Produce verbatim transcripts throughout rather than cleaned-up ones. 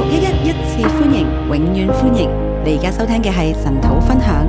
六一一一次歡迎，永遠歡迎！你而家收聽嘅係神土分享。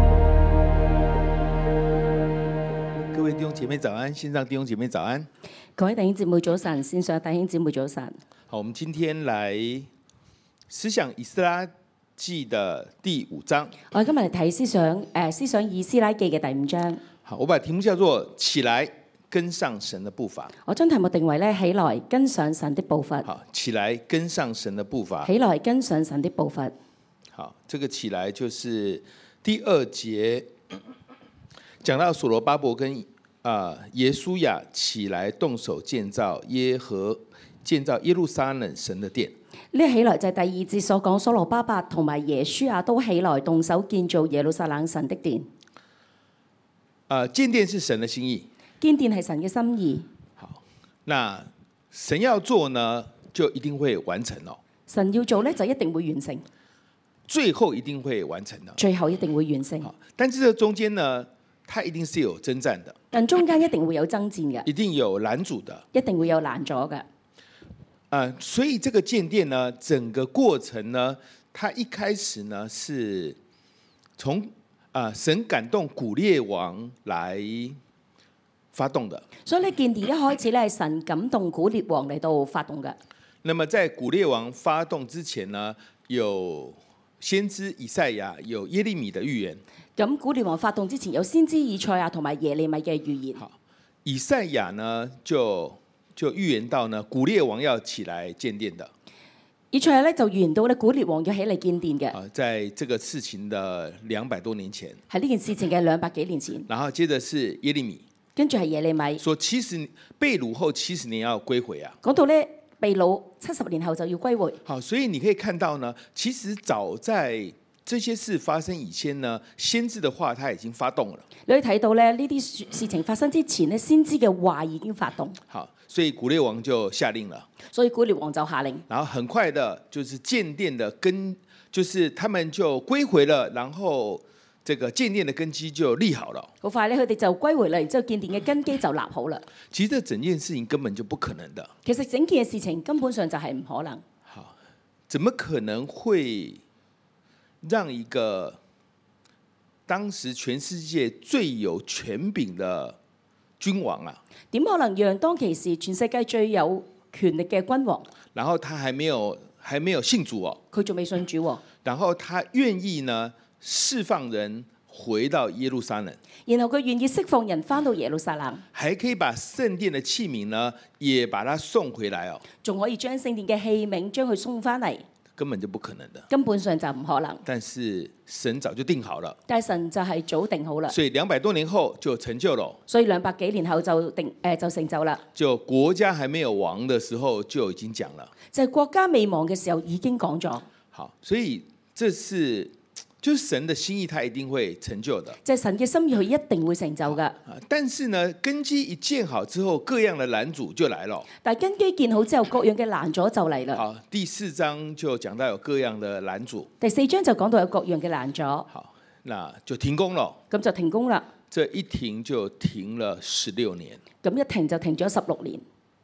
各位弟兄姐妹早安，線上弟兄姐妹早安。 各位弟兄姊妹早晨，線上弟兄姊妹早晨。 好，我們今天來思想以斯拉記的第五章。 我哋今日嚟睇思想誒、呃、思想以斯拉記嘅第五章。 好，我把題目叫做起來跟上神的步伐。 我將題目定為咧，起來跟上神的步伐。 好，起來跟上神的步伐。 起來跟上神的步伐。 好，這個起來就是第二節講到所羅巴伯跟啊、呃、耶書亞起來動手建造耶和建造耶路撒冷神的殿。 呢起來就係第二節所講，所羅巴伯同埋耶書亞都起來動手建造耶路撒冷神的殿。 啊、呃，建殿是神的心意。 建殿係神嘅心意。 好，那神要做呢，就一定會完成哦。 神要做呢，就一定會完成。 最後一定會完成的。 最後一定會完成。 好，但係這中間呢，它一定是有征戰的。 但中間一定會有爭戰嘅。 一定有攔阻的。 一定會有攔阻嘅。 呃，所以這個建殿呢，整個過程呢，它一開始呢是從啊、呃、神感動古列王來發動的。所以呢， 建殿一開始咧係神感動古列王嚟到發動嘅。 那麼在古列王發動之前呢，有先知以賽亞，有耶利米的預言。 咁古列王發動之前，有先知以賽亞同埋耶利米嘅預言。 好，以賽亞呢就就預言到呢，古列王要起來建殿的。 以賽亞咧就預言到咧，古列王要起嚟建殿嘅。 啊，在這個事情的兩百多年前。 喺呢件事情嘅兩百幾年前。 然後接着是耶利米。 跟住係耶利米。 說七十被擄後七十年要歸回啊。 講到咧被擄七十年後就要歸回。 好，所以你可以看到呢，其實早在這些事發生以前呢，先知的話他已經發動了。 你可以睇到咧，呢啲事情發生之前呢，先知嘅話已經發動。 好，所以古列王就下令了。 所以古列王就下令。 然後很快的，就是建殿的根，就是他們就歸回了，然後這個建殿的根基就立好了。 好快咧，佢哋就歸回啦，然之後建殿嘅根基就立好啦。 其實這整件事情根本就不可能的。 其實整件嘅事情根本上就係唔可能。 好，怎麼可能會讓一個當時全世界最有權柄的君王啊？ 點可能讓當其時全世界最有權力嘅君王？ 然後他還沒有還沒有信主哦， 佢仲未信主喎。 然後他願意呢釋放人回到耶路撒冷， 然後佢願意釋放人返到耶路撒冷， 還可以把聖殿的器皿呢也把它送回來哦， 仲可以將聖殿嘅器皿將佢送返嚟。 根本就不可能的， 根本上就唔可能。 但是神早就定好了， 但係神就係早定好啦， 所以兩百多年後就成就了。 所以兩百幾年後就定誒、呃、就成就啦。 就國家還沒有亡的時候就已經講了， 就係、是、國家未亡嘅時候已經講咗。 好，所以這是就是神的心意，他一定會成就的。 就係、是、神嘅心意，佢一定會成就噶。 但是呢，根基一建好之後，各樣的攔阻就來了。 但係根基建好之後，各樣嘅攔阻就嚟啦。 好，第四章就講到有各樣的攔阻。 第四章就講到有各樣嘅攔阻。 好，那就停工了。 咁就停工啦。 這一停就停了十六年。 咁一停就停咗十六年。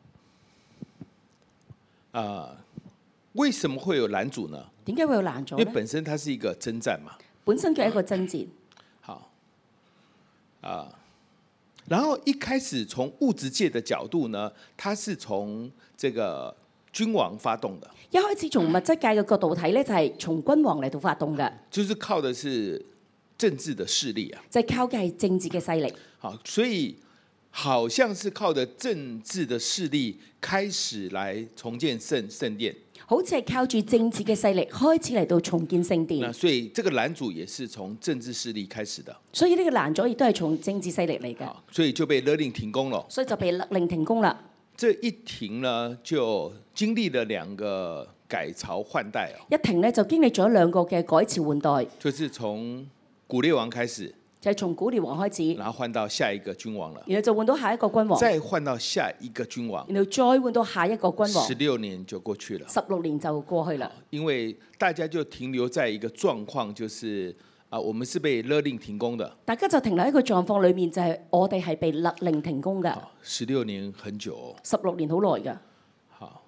啊、呃，為什麼會有攔阻呢？ 點解會有攔阻呢？ 因為本身它是一個征戰嘛。 本身佢係一個征戰。 好，啊、呃，然後一開始從物質界的角度呢，它是從這個君王發動的。 一開始從物質界嘅角度睇呢，就係從君王嚟到發動嘅。 就是靠的是政治的勢力啊。 就係靠嘅係政治嘅勢力。 好，所以好像是靠着政治的勢力開始來重建聖聖殿。 好似係靠住政治嘅勢力開始嚟到重建聖殿。 那所以這個攔阻也是從政治勢力開始的。 所以呢個攔阻亦都係從政治勢力嚟嘅。 所以就被勒令停工了。 所以就被勒令停工啦。 這一停呢，就經歷了兩個改朝換代哦。 一停呢，就經歷咗兩個嘅改朝換代。 就是從古列王開始。 就係、是、從古列王開始， 然後換到下一個君王了， 然後就換到下一個君王， 再換到下一個君王， 然後再換到下一個君王， 十六年就過去了， 十六年就過去了。 因為大家就停留在一個狀況，就是啊，我們是被勒令停工的， 大家就停留喺一個狀況裏面，就係、是、我哋係被勒令停工嘅。 十六年很久、哦， 十六年好耐㗎。 好，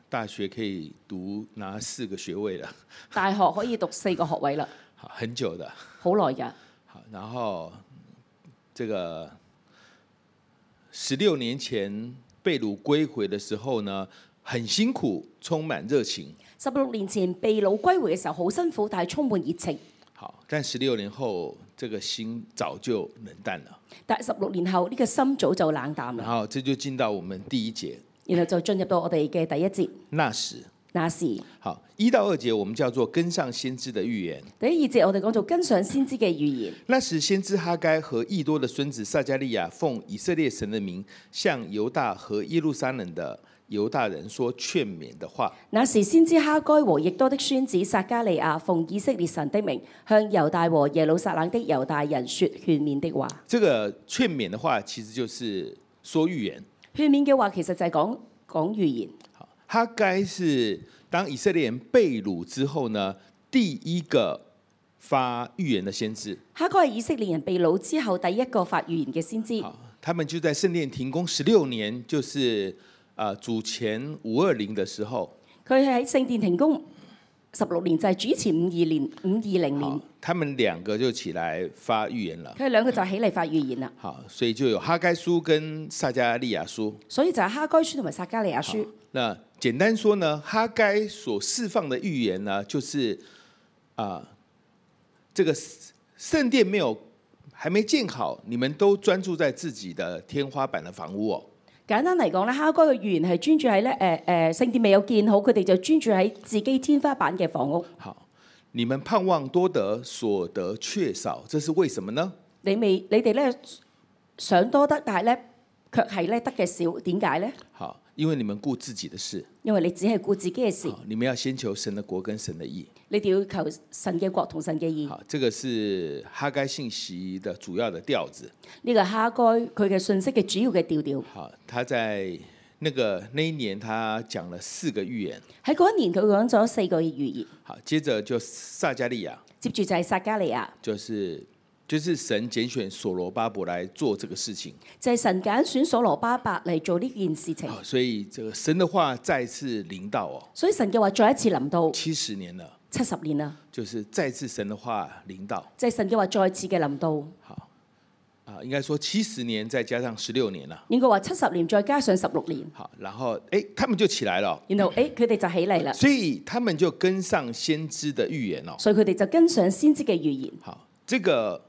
大學可以讀拿四個學位了， 大學可以讀四個學位啦， 好很久的。 好耐㗎。 好，然後這個十六年前被擄歸回的時候呢，很辛苦，充滿熱情。 十六年前被擄歸回嘅時候好辛苦，但係充滿熱情。 好，但十六年後，這個心早就冷淡了。 但係十六年後呢個心早就冷淡啦。 然後這就進到我們第一節， 然後就進入到我哋嘅第一節。 那時， 那時好，一到二節我們叫做跟上先知的預言。 第一二節我哋講做跟上先知嘅預言。 那時先知哈該和益多的孫子撒迦利亞奉以色列神的名，向猶大和耶路撒冷的猶大人說勸勉的話。 那時先知哈該和益多的孫子撒迦利亞奉以色列神的名，向猶大和耶路撒冷的猶大人說勸勉的話。 這個勸勉的話，其實就是說預言。 勸勉嘅話，其實就係講講預言。 哈該是當以色列人被擄之後呢，第一個發預言的先知。 哈該係以色列人被擄之後第一個發預言嘅先知。 他們就在聖殿停工十六年，就是啊主前五二零的時候。 佢係喺聖殿停工十六年，就係主前五二年五二零年。 他們兩個就起來發預言了。 佢哋兩個就起嚟發預言啦。 好，所以就有哈該書跟撒迦利亞書。 所以就係哈該書同埋撒迦利亞書。 那簡單說呢，哈該所釋放的預言呢，就是啊、呃，這個聖殿沒有還沒建好，你們都專注在自己的天花板的房屋哦。 簡單嚟講咧，哈該嘅預言係專注喺咧誒誒聖殿未有建好，佢哋就專注喺自己天花板嘅房屋。 好，你們盼望多得，所得卻少，這是為什麼呢？ 你未你哋咧想多得，但係咧卻係咧得嘅少，點解咧？ 好，因為你們顧自己的事， 因為你只係顧自己嘅事。 你們要先求神的國跟神的義。 你哋要求神嘅國同神嘅義。 好，這個是哈該信息的主要的調子。 呢個哈該佢嘅信息嘅主要嘅調調。 好，他在那個那一年，他講了四個預言。 喺嗰一年，佢講咗四個預言。 好，接着就撒迦利亞。 接住就係撒迦利亞。 就是就是神揀選所羅巴伯來做這個事情。 就係神揀選所羅巴伯嚟做呢件事情。 所以這個神的話再次臨到哦。 所以神嘅話再一次臨到。 七十年了。 七十年啦， 就是再次神的話臨到， 即係神嘅話再次嘅臨到。 好，啊，應該說七十年再加上十六年啦。 應該話七十年再加上十六年。 好，然後誒，他們就起來了。 然後誒，佢哋就起嚟啦。 所以他們就跟上先知的預言咯。 所以佢哋就跟上先知嘅預言。 好，這個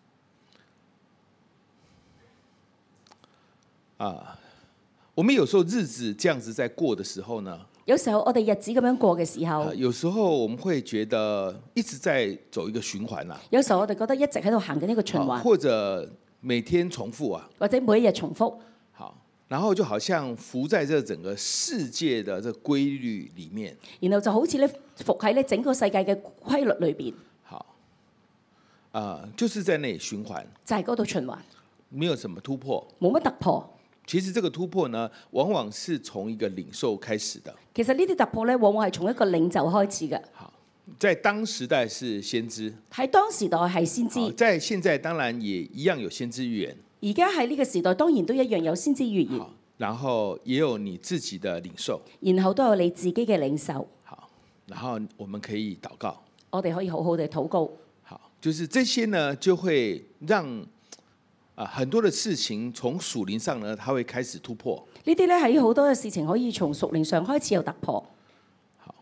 啊，我們有時候日子這樣子在過的時候呢？ 有時候我哋日子咁樣過嘅時候， 有時候我們會覺得一直在走一個循環啦。 有時候我哋覺得一直喺度行緊一個循環， 或者每天重複啊， 或者每一日重複。 好，然後就好像浮在這整個世界的這個規律裡面， 然後就好似咧浮喺咧整個世界嘅規律裏邊。 好，啊、呃，就是在那裡循環， 就係嗰度循環， 沒有什麼突破， 冇乜突破。 其實這個突破呢，往往是從一個領受開始的。 其實呢啲突破咧，往往係從一個領袖開始嘅。 好，在當時代是先知， 喺當時代係先知， 在現在當然也一樣有先知預言。 而家喺呢個時代當然都一樣有先知預言。 好，然後也有你自己的領受， 然後都有你自己嘅領受。 好，然後我們可以禱告， 我哋可以好好地禱告。 好，就是這些呢，就會讓。啊，很多的事情從屬靈上呢，它會開始突破。 呢啲咧喺好多嘅事情可以從屬靈上開始有突破。 好，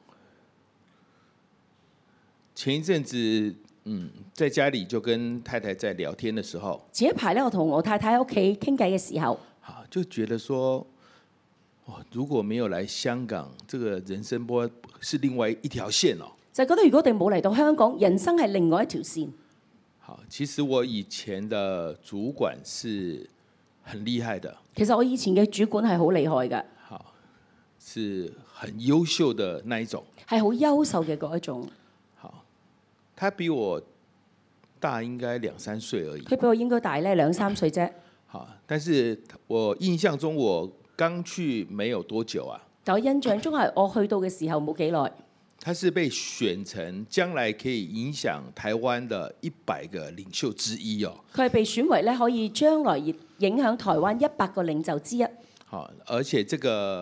前一陣子，嗯，在家裡就跟太太在聊天的時候， 前一排咧，我同我太太喺屋企傾偈嘅時候， 好，就覺得說，哇，如果沒有來香港，這個人生波是另外一條線哦。 就覺得如果我哋冇嚟到香港，人生係另外一條線。 好，其實我以前的主管是很厲害的。 其實我以前嘅主管係好厲害嘅。 好，是很優秀的那一種。 係好優秀嘅嗰一種。 好，他比我大應該兩三歲而已。 佢比我應該大咧兩三歲啫。 好，但是我印象中我剛去沒有多久啊。 但我印象中係我去到嘅時候冇幾耐。 他是被選成將來可以影響台灣的一百個領袖之一哦。 佢係被選為咧可以將來影響台灣一百個領袖之一。 好，而且這個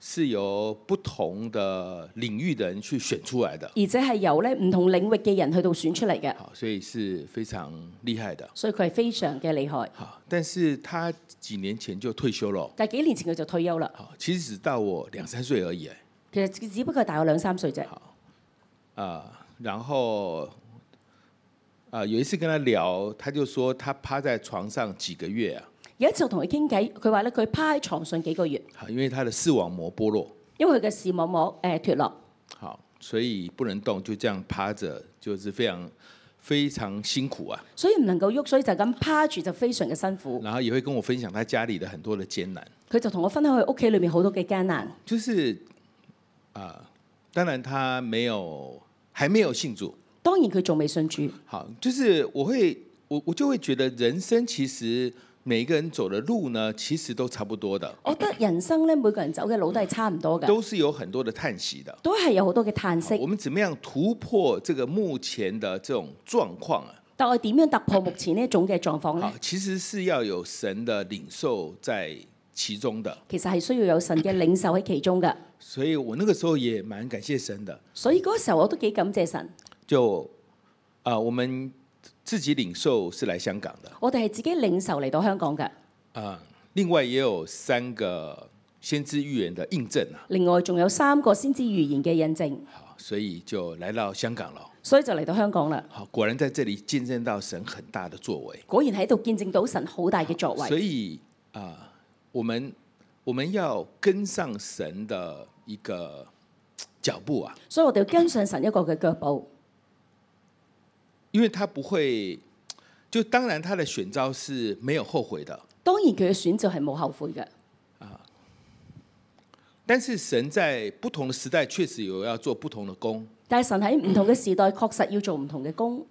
是由不同的領域的人去選出來的， 而且係由咧唔同領域嘅人去到選出嚟嘅， 好，所以是非常厲害的。 所以佢係非常嘅厲害。 好，但是他幾年前就退休了。 但係幾年前佢就退休啦。 好，其實只到我兩三歲而已。 其實只不過係大我兩三歲啫。 好，啊、呃，然後啊、呃，有一次跟他聊，他就說他趴在床上幾個月啊。 有一次我同佢傾偈，佢話咧佢趴喺床上幾個月， 好，因為他的視網膜剝落， 因為佢嘅視網膜誒脫落， 好，所以不能動，就這樣趴着，就是非常非常辛苦啊。 所以唔能夠喐，所以就咁趴住就非常嘅辛苦。 然後也會跟我分享他家裡的很多的艱難。 佢就同我分享佢屋企裏面好多嘅艱難。 就是啊、呃，當然他沒有，還沒有信主。 當然佢仲未信主。 好，就是我會，我我就會覺得人生其實。每一個人走的路呢，其實都差不多的。 我覺得人生咧，每個人走嘅路都係差唔多嘅， 都是有很多的嘆息的， 都係有好多嘅嘆息。 我們怎麼樣突破這個目前的這種狀況啊？ 但我點樣突破目前呢一種嘅狀況呢？ 其實是要有神的領受在其中的。 其實係需要有神嘅領受喺其中嘅。 所以我那個時候也蠻感謝神的。 所以嗰個時候我都幾感謝神。 就啊、呃，我們。自己領受是來香港的， 我哋係自己領受嚟到香港嘅。 啊，另外也有三個先知預言的印證啊。 另外仲有三個先知預言嘅印證。 好，所以就來到香港了。 所以就嚟到香港啦。 好，果然在這裡見證到神很大的作為。 果然喺度見證到神好大嘅作為。 所以啊，我們我們要跟上神的一個腳步啊。 所以我哋要跟上神一個嘅腳步。 因為他不會，就當然他的選召是沒有後悔的。 當然佢嘅選召係冇後悔嘅。 啊，但是神在不同的時代確實有要做不同的工。 但係神喺唔同嘅時代確實要做唔同嘅工。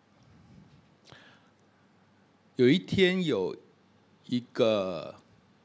有一天有一個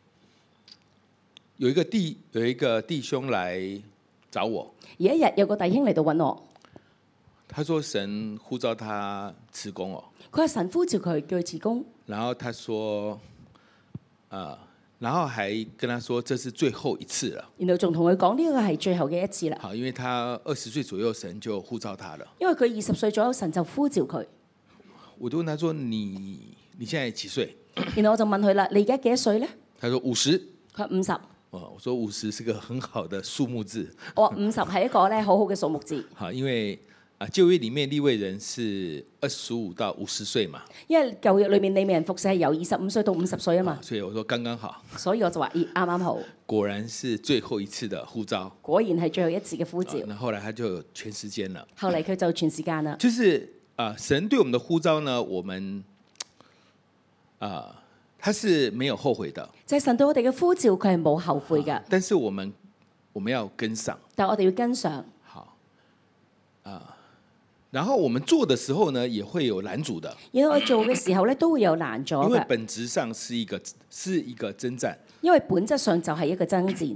有一個弟有一個弟兄來找我。 而一日有個弟兄嚟到揾我。 他說神呼召他辭工哦， 佢話神呼召佢叫佢辭工， 然後他說，啊、呃，然後還跟他說這是最後一次了， 然後仲同佢講呢個係最後嘅一次啦。 好，因為他二十歲左右神就呼召他了， 因為佢二十歲左右神就呼召佢。 我就問他說你你現在幾歲？ 然後我就問佢啦，你而家幾多歲呢？ 他說五十。 佢話五十。 哦，我說五十是個很好的數目字。 我話五十係一個咧好好嘅數目字。 好，因為。啊，舊約裡面利未人是二十五到五十歲嘛， 因為舊約裏面利未人服侍係由二十五歲到五十歲啊嘛， 所以我說剛剛好， 所以我就話咦啱啱好， 果然是最後一次的呼召， 果然係最後一次嘅呼召。 那後來他就全時間了， 後嚟佢就全時間啦。 就是啊，神對我們的呼召呢，我們啊，他是沒有後悔的， 就係神對我哋嘅呼召，佢係冇後悔嘅， 但是我們我們要跟上， 但係我哋要跟上。 好啊。然後我們做的時候呢，也會有攔阻的。 因為我做嘅時候咧，都會有難阻嘅。 因為本質上是一個是一個征戰。 因為本質上就係一個爭戰。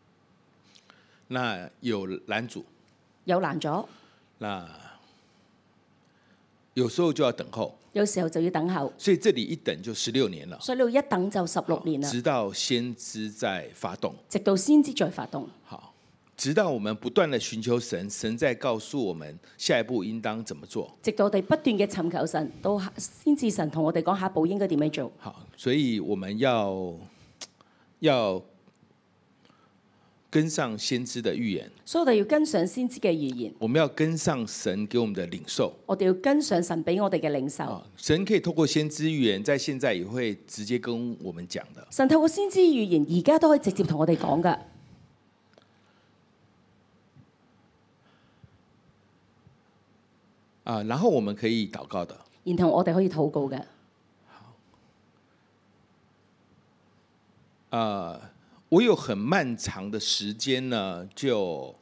那有攔阻， 有難阻。 那有時候就要等候。 有時候就要等候。 所以這裡一等就十六年了。 所以你一等就十六年啦。 直到先知在發動。 直到先知再發動。 好。直到我們不斷的尋求神，神在告訴我們下一步應當怎麼做。 直到我哋不斷嘅尋求神，到先知神同我哋講下一步應該點樣做。 好，所以我們要要跟上先知的預言。 所以我哋要跟上先知嘅預言。 我們要跟上神給我們的領受。 我哋要跟上神俾我哋嘅領受。 神可以透過先知預言，在現在也會直接跟我們講的。 神透過先知預言，而家都可以直接同我哋講噶。 啊，然後我們可以禱告的， 然後我哋可以禱告嘅。 好，啊，我有很漫長的時間呢，就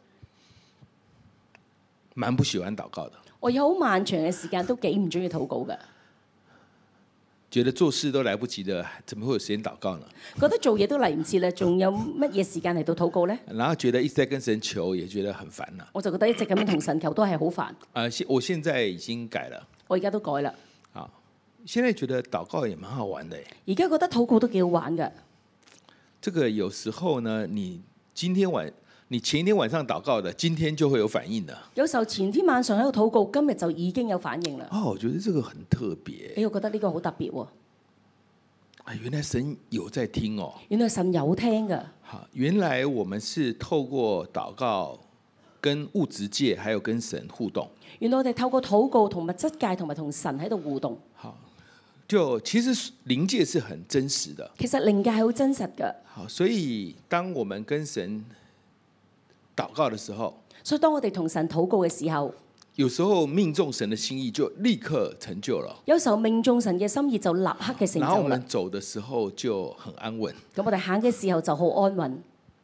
蠻不喜歡禱告的。 我有好漫長嘅時間都幾唔中意禱告嘅。 覺得做事都來不及的，怎麼會有時間禱告呢？ 覺得做嘢都嚟唔切啦，仲有乜嘢時間嚟到禱告呢？ 然後覺得一直在跟神求，也覺得很煩啦。 我就覺得一直咁樣同神求都係好煩。 啊，現我現在已經改了。 我而家都改啦。 啊，現在覺得禱告也蠻好玩的。 而家覺得禱告都幾好玩㗎。 這個有時候呢，你今天晚你前一天晚上禱告的，今天就會有反應了。 有時候前天晚上喺度禱告，今日就已經有反應啦。 哦，我覺得這個很特別。 你會覺得呢個好特別喎？ 啊，原來神有在聽哦。 原來神有聽㗎。 好，原來我們是透過禱告跟物質界，還有跟神互動。 原來我哋透過禱告同物質界同埋同神喺度互動。 好，就其實靈界是很真實的。 其實靈界係好真實㗎。 好，所以當我們跟神禱告的時候， 所以當我哋同神禱告嘅時候， 有時候命中神的心意就立刻成就了。 有時候命中神嘅心意就立刻嘅成然後我就啦。 們走的時候就很安穩。 咁我哋行嘅時候就好安穩。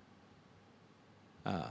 啊，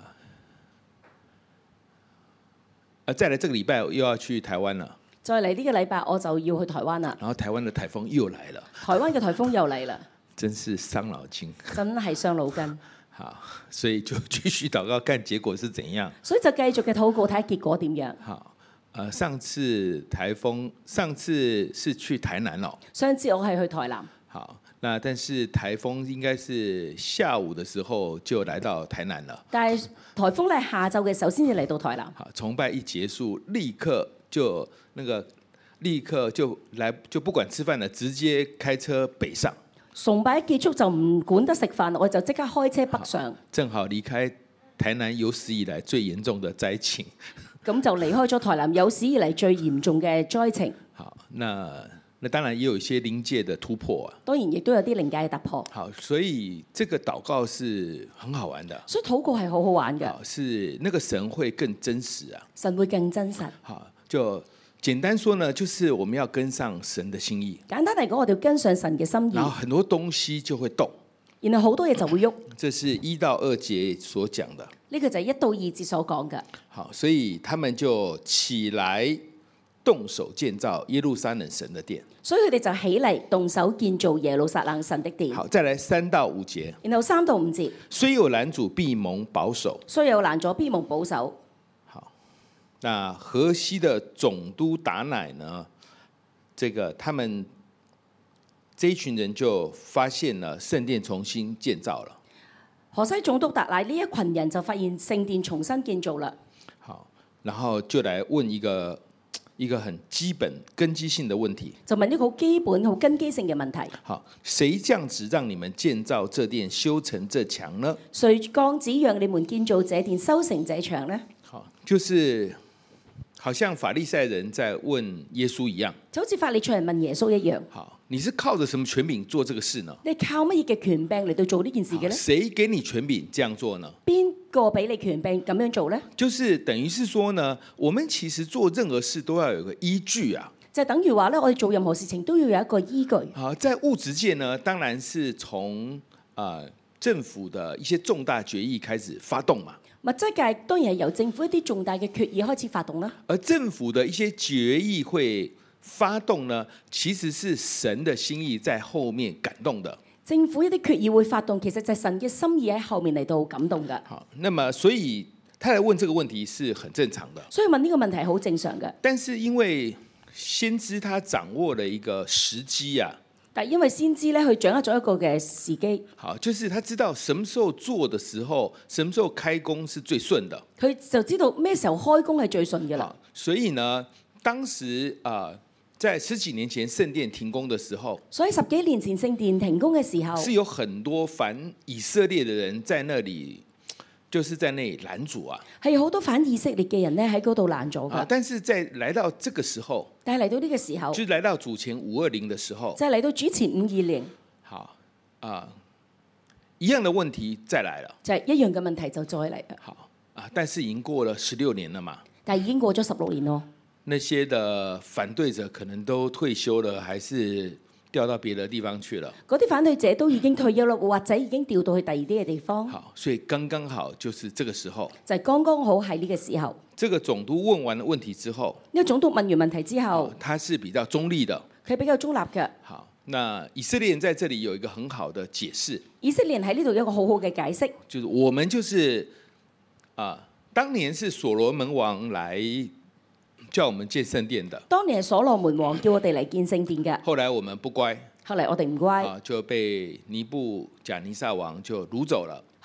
啊，再來這個禮拜又要去台灣了。 再嚟呢個禮拜我就要去台灣啦。 然後台灣的颱風又來了。 台灣嘅颱風又嚟啦， 真是傷腦筋。 真係傷腦筋。 好，所以就繼續禱告，看結果是怎樣。 所以就繼續嘅禱告，睇下結果點樣。 好，呃，上次颱風，上次是去台南咯。 上次我係去台南。 好，那但是颱風應該是下午的時候就來到台南了。 但係颱風咧下晝嘅時候先至嚟到台南。 好，崇拜一結束，立刻就那個，立刻就來，就不管吃飯了，直接開車北上。 崇拜一結束就唔管得食飯，我就即刻開車北上。 正好離開台南有史以來最嚴重的災情。 咁就離開咗台南有史以嚟最嚴重嘅災情。 好，那那當然也有一些靈界的突破啊。 當然亦都有啲靈界嘅突破。 好，所以這個禱告是很好玩的。 所以禱告係好好玩嘅。 好，是那個神會更真實啊。 神會更真實。 好，就簡單說呢，就是我們要跟上神的心意。 簡單嚟講，我哋要跟上神嘅心意。 然後很多東西就會動。 然後好多嘢就會喐。 這是一到二節所講的。 呢個就係一到二節所講嘅。 好，所以他們就起來動手建造耶路撒冷神的殿。 所以佢哋就起嚟動手建造耶路撒冷神的殿。 好，再來三到五節。 然後三到五節。 雖有攔阻，必蒙保守。 雖有攔阻，必蒙保守。 好，那河西的總督達乃呢？這個他們這一群人就發現了聖殿重新建造了。 河西總督達乃呢一群人就發現聖殿重新建造啦。 好，然後就來問一個一個很基本根基性的問題， 就問一個好基本好根基性嘅問題。 好，誰降旨讓你們建造這殿、修成這牆呢？ 誰降旨讓你們建造這殿、修成這牆呢？ 好，就是好像法利賽人在問耶穌一樣， 就好似法利賽人問耶穌一樣。 好，你是靠着什麼權柄做這個事呢？ 你靠乜嘢嘅權柄嚟到做呢件事嘅呢？ 誰給你權柄這樣做呢？ 邊個俾你權柄咁樣做呢？ 就是等於是說呢，我們其實做任何事都要有個依據啊。 就等於話咧，我哋做任何事情都要有一個依據。 好，在物質界呢，當然是從啊、呃、政府的一些重大決議開始發動嘛。 物質界當然係由政府一啲重大嘅決議開始發動啦。 而政府的一些決議會發動呢，其實是神的心意在後面感動的。 政府一啲決議會發動，其實就係神嘅心意喺後面嚟到感動嘅。 好，那麼所以他來問這個問題是很正常的。 所以問呢個問題係好正常嘅。 但是因為先知他掌握了一個時機啊。 但係因為先知咧，佢掌握咗一個嘅時機。 好，就是他知道什麼時候做的時候，什麼時候開工是最順的。 佢就知道咩時候開工係最順嘅啦。 所以呢，當時啊、呃，在十幾年前聖殿停工的時候， 所以十幾年前聖殿停工嘅時候， 是有很多反以色列的人在那裡，就是在那裡攔阻啊。 係有好多反以色列嘅人咧喺嗰度攔咗㗎。 但是在來到這個時候， 但係嚟到呢個時候， 就是來到主前五二零的時候， 就係嚟到主前五二零。 好啊、呃，一樣的問題再來了， 就係一樣嘅問題就再嚟啦。 好啊，但是已經過了十六年了嘛。 但係已經過咗十六年咯。 那些的反對者可能都退休了，還是調到別的地方去了。 嗰啲反對者都已經退休啦，或者已經調到去第二啲嘅地方。 好，所以剛剛好就是這個時候。 就係剛剛好喺呢個時候。 這個總督問完了問題之後， 呢個總督問完問題之後， 他是比較中立的。 佢比較中立嘅。 好，那以色列人在這裡有一個很好的解釋。 以色列人喺呢度有一個好好嘅解釋， 就是我們就是啊、呃，當年是所羅門王來叫我們建聖殿的。 當年係所羅門王叫我哋嚟建聖殿嘅。 後來我們不乖， 後嚟我哋唔乖， 啊，就被尼布甲尼撒王就擄走了。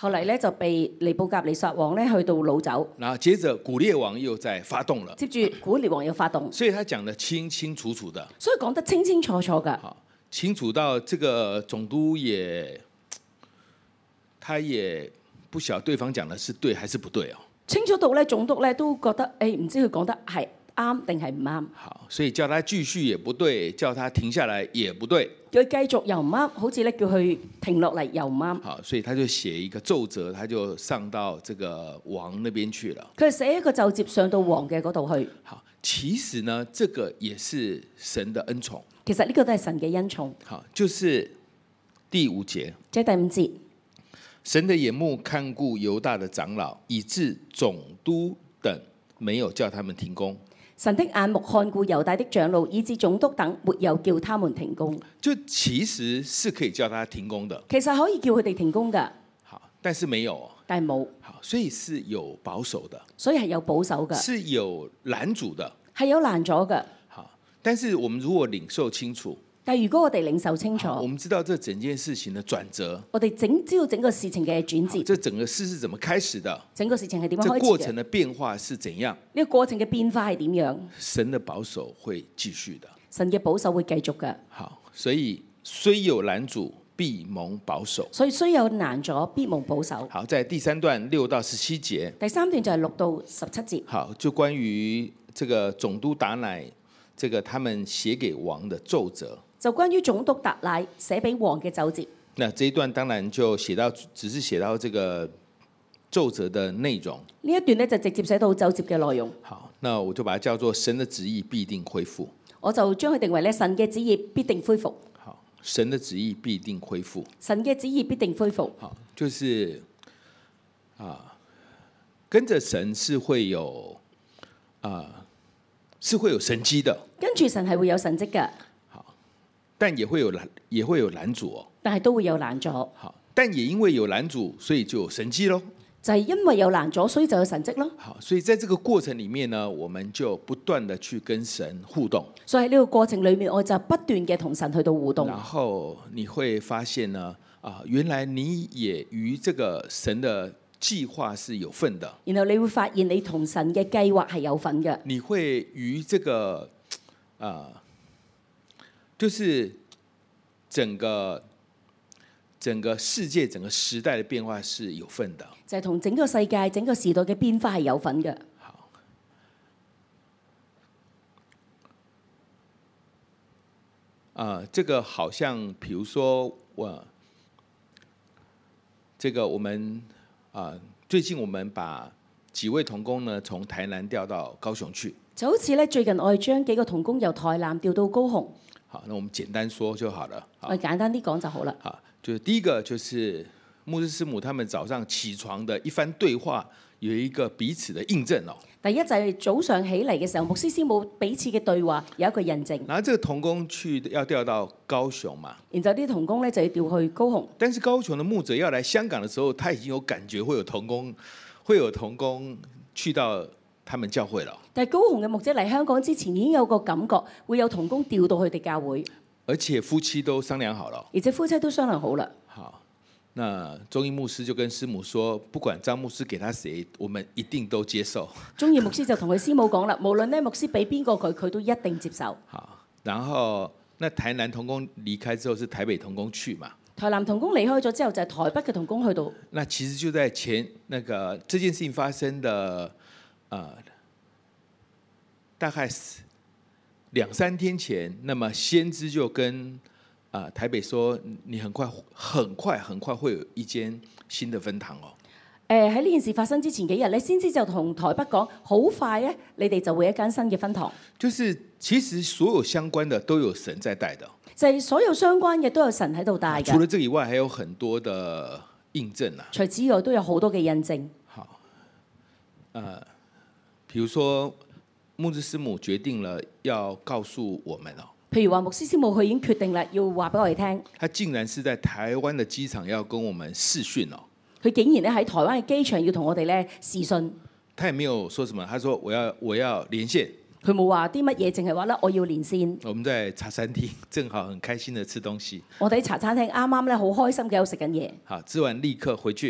後嚟咧就被尼布甲尼撒王咧去到擄走， 然後接着古列王又在發動了， 接住古列王又發動， 所以他講得清清楚楚的， 所以講得清清楚楚㗎。 好，清楚到這個總督也，他也不曉得對方講的是對還是不對哦。 清楚到咧總督咧都覺得誒唔知佢講得係啱定係唔啱。 好，所以叫他繼續也不對，叫他停下來也不對。 佢繼續又唔啱，好似咧叫佢停落嚟又唔啱。 好，所以他就寫一個奏折，他就上到這個王那邊去了。 佢寫一個奏折上到王嘅嗰度去。 好，其實呢，這個也是神的恩寵。 其實呢個都係神嘅恩寵。 好，就是第五節， 即係第五節。 神的眼目看顧猶大的長老，以致總督等沒有叫他們停工。 神的眼目看顧猶大的長老，以致總督等沒有叫他們停工。 就其實是可以叫他停工的， 其實可以叫佢哋停工㗎， 好，但是沒有， 但係冇， 好，所以是有保守的， 所以係有保守㗎， 是有攔阻的， 係有攔阻㗎。 好，但是我們如果領受清楚， 但係如果我哋領受清楚， 我們知道這整件事情的轉折， 我哋整知道整個事情嘅轉折， 這整個事是怎麼開始的， 整個事情係點樣這開始嘅？ 過程的變化是怎樣？ 呢個過程嘅變化係點樣？ 神的保守會繼續的， 神嘅保守會繼續嘅。 好，所以雖有攔阻，必蒙保守。 所以雖有難阻，必蒙保守。 好，在第三段六到十七節， 第三段就係六到十七節。 好，就關於這個總督達乃，這個他們寫給王的奏折。 就關於總督達乃寫俾王嘅奏折。 那這一段當然就寫到，只是寫到這個奏折的內容。 呢一段呢，就直接寫到奏折嘅內容。 好，那我就把它叫做神的旨意必定恢復。 我就將佢定為咧神嘅旨意必定恢復。 好，神的旨意必定恢復。 神嘅旨意必定恢復。 好，就是啊，跟着神是會有啊，是會有神蹟的。 跟住神係會有神蹟嘅。 但也會有攔，也會有攔阻哦。 但係都會有攔阻。 好，但也因為有攔阻，所以就有神蹟咯。 就係因為有攔阻，所以就有神蹟咯。 好，所以在這個過程裡面呢，我們就不斷的去跟神互動。 所以喺呢個過程裡面，我就不斷嘅同神去到互動。 然後你會發現呢，啊，原來你也與這個神的計劃是有份的。 然後你會發現你同神嘅計劃係有份嘅。 你會與這個啊。就是整個整個世界、整個時代的變化是有份的， 就係同整個世界、整個時代嘅變化係有份嘅。 好，啊、呃，這個好像，譬如說我，這個我們啊、呃，最近我們把幾位同工呢，從台南調到高雄去， 就好似咧，最近我哋將幾個同工由台南調到高雄。 好，那我們簡單說就好了。 我簡單啲講就好啦。 好，就是第一個就是牧師師母他們早上起床的一番對話，有一個彼此的印證哦。 第一就係早上起嚟嘅時候，牧師師母彼此嘅對話有一個印證。 然後這個同工去要調到高雄嘛， 然後啲同工咧就要調去高雄。 但是高雄的牧者要來香港的時候，他已經有感覺會有同工，會有同工去到他們教會了。 但係高雄嘅牧者嚟香港之前已經有個感覺，會有同工調到佢哋教會， 而且夫妻都商量好了。 而且夫妻都商量好啦。 好，那中義牧師就跟師母說，不管張牧師給他誰，我們一定都接受。 中義牧師就同佢師母講啦，無論呢牧師俾邊個佢，佢都一定接受。 好，然後那台南同工離開之後，是台北同工去嘛？ 台南同工離開咗之後，就係台北嘅同工去到。 那其實就在前那個這件事情發生的，呃大概兩三天前，那麼先知就跟啊、呃、台北說，你很快、很快、很快會有一間新的分堂哦。 誒喺呢件事發生之前幾日咧，先知就同台北講，好快咧，你哋就會有一間新嘅分堂。 就是其實所有相關的都有神在帶的， 就係所有相關嘅都有神喺度帶嘅。 除了這個以外，還有很多的印證啊。 除此以外，都有好多嘅印證。 好，呃，譬如說。牧師師母決定了要告訴我們哦， 譬如話牧師師母佢已經決定啦，要話俾我哋聽。 他竟然是在台灣的機場要跟我們視訊哦。 佢竟然咧喺台灣嘅機場要同我哋咧視訊。 他也沒有說什麼，他說我要我要連線。 佢冇話啲乜嘢，淨係話咧我要連線。 我們在茶餐廳正好很開心的吃東西。 我哋喺茶餐廳啱啱咧好開心嘅，有食緊嘢。 好，吃完立刻回去。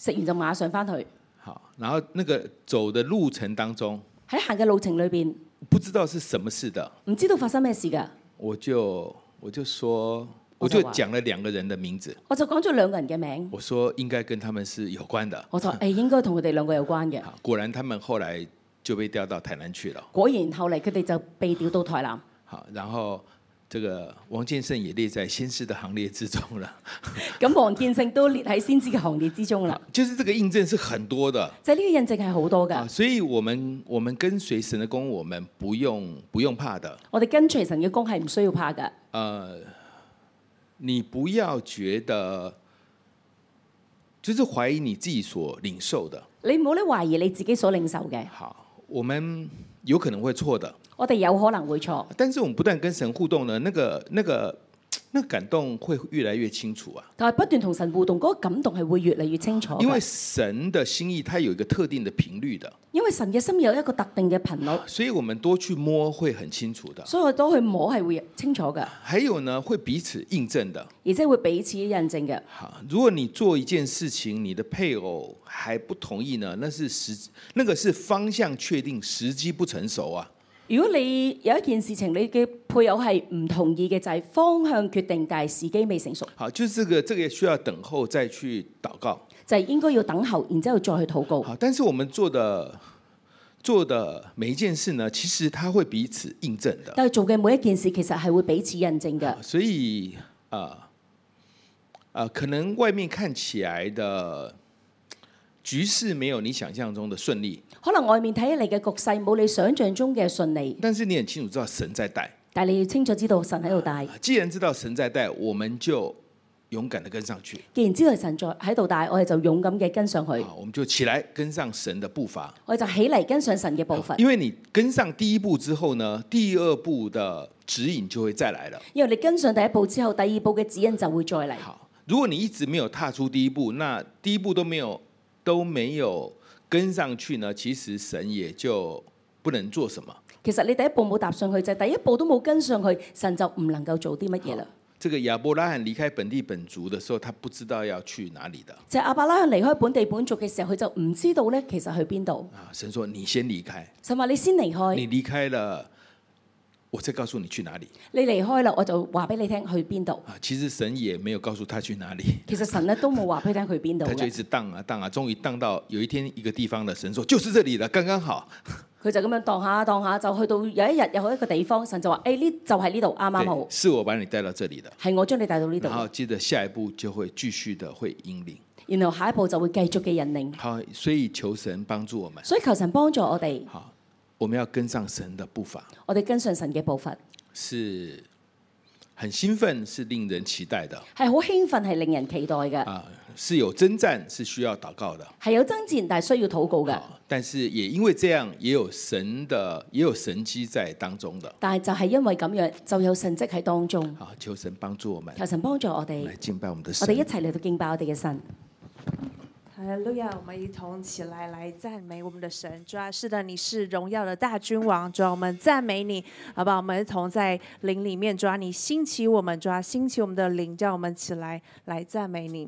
食完就馬上翻去。 好，然後那個走的路程當中， 喺行嘅路程裏邊， 不知道是什麼事的， 唔知道發生咩事㗎。 我就我就說，我我就話就講了兩個人的名字， 我就講咗兩個人嘅名， 我說應該跟他們是有關的。 我就話誒應該同佢哋兩個有關嘅。 好，果然他們後來就被調到台南去了。 果然後嚟佢哋就被調到台南。 好，然後這個王建勝也列在先知的行列之中了。 咁黃建勝都列喺先知嘅行列之中啦。 就是這個印證是很多的， 就係呢個印證係好多㗎。 啊，所以我們我們跟隨神的工，我們不用不用怕的。 我哋跟隨神嘅工係唔需要怕㗎。 呃，你不要覺得，就是懷疑你自己所領受的。 你唔好咧懷疑你自己所領受嘅。 好，我們有可能會錯的， 我哋有可能會錯， 但是我們不斷跟神互動呢，那個那個那個感動會越來越清楚啊。 但係不斷同神互動，嗰個感動係會越嚟越清楚。 因為神的心意，它有一個特定的頻率的。 因為神嘅心意有一個特定嘅頻率， 所以我們多去摸會很清楚的。 所以我多去摸係會清楚嘅， 還有呢，會彼此印證的。 而且會彼此印證嘅。 好，如果你做一件事情，你的配偶還不同意呢，那是時，那個是方向確定，時機不成熟啊。 如果你有一件事情，你嘅配偶係唔同意嘅，就係、是、方向決定，但係時機未成熟。 好，就是這個，這個需要等候再去禱告。 就係、是、應該要等候，然之後再去禱告。 好，但是我們做的做的每一件事呢，其實它會彼此印證的。 但係做嘅每一件事，其實係會彼此印證嘅。 所以啊啊、呃呃，可能外面看起來的局勢沒有你想象中的順利。 可能外面睇起嚟嘅局勢冇你想象中嘅順利， 但是你很清楚知道神在帶。 但係你要清楚知道神喺度帶。 既然知道神在帶，我們就勇敢地跟上去。 既然知道神在喺度帶，我哋就勇敢嘅跟上去。 我們就起來跟上神的步伐。 我哋就起嚟跟上神嘅步伐。 因為你跟上第一步之後呢，第二步的指引就會再來了。 因為你跟上第一步之後，第二步嘅指引就會再嚟。 好，如果你一直沒有踏出第一步，那第一步都沒有都沒有跟上去呢，其實神也就不能做什麼。 其實你第一步冇踏上去，就係、第一步都冇跟上去，神就唔能夠做啲乜嘢啦。 這個亞伯拉罕離開本地本族的時候，他不知道要去哪裡的。 就係、亞伯拉罕離開本地本族嘅時候，佢就唔知道咧，其實去邊度。 啊，神說你先離開。 神話你先離開。 你離開了，我再告訴你去哪裡。 你離開啦，我就話俾你聽去邊度。 啊，其實神也沒有告訴他去哪裡。 其實神咧都冇話俾你聽去邊度。 他就一直蕩啊蕩啊，終於蕩到有一天一個地方了，神說就是這裡了，剛剛好。 佢就咁樣蕩下蕩下，就去到有一日又去一個地方，神就話：誒呢就係呢度啱啱好。 是我把你帶到這裡的。 係我將你帶到呢度。 然後接着下一步就會繼續的會引領。 然後下一步就會繼續嘅引領。 好，所以求神幫助我們。 所以求神幫助我哋。 好，我們要跟上神的步伐。 我哋跟上神嘅步伐。 是很興奮，是令人期待的。 係好興奮，係令人期待嘅。 啊，是有征戰，是需要禱告的。 係有爭戰，但係需要禱告嘅。 但是也因為這樣，也有神的，也有神蹟在當中的。 但係就係因為咁樣，就有神蹟喺當中。 好，求神幫助我們。 求神幫助我哋。 來敬拜我們的神。 我哋一齊嚟到敬拜我哋嘅神。 哈利路亞！我們一同起來來讚美我們的神。主啊，是的，你是榮耀的大君王。主啊，我們讚美你，好吧？我們一同在靈裡面，主啊，你興起我們，主啊，興起我們的靈，叫我們起來來讚美你。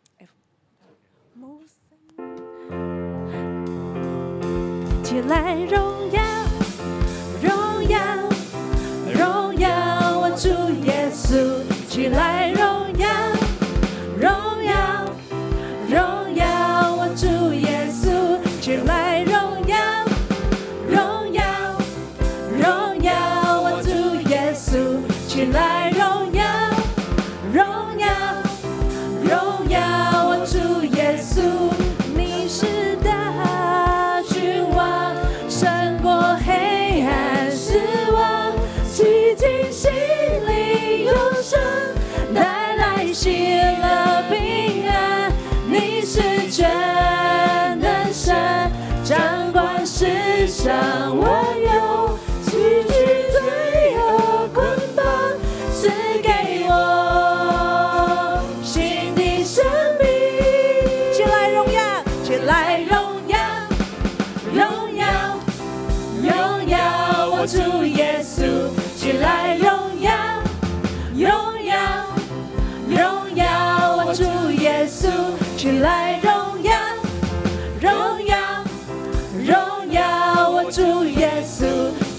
起來榮耀，榮耀，榮耀我主耶穌！起來榮耀，榮耀，榮耀我主耶穌！起來榮耀，榮耀，榮耀我主耶穌！起來榮耀，榮耀，榮耀我主耶穌！你是大君王，勝過黑暗死亡，洗淨心靈永生，帶來喜樂平安。你是全能神，掌管世上萬有，除去罪惡捆綁，賜給我新的生命。起來榮耀，起來榮耀，榮耀，榮耀我主耶穌！起來榮耀，榮耀，榮耀我主耶穌！起來榮耀。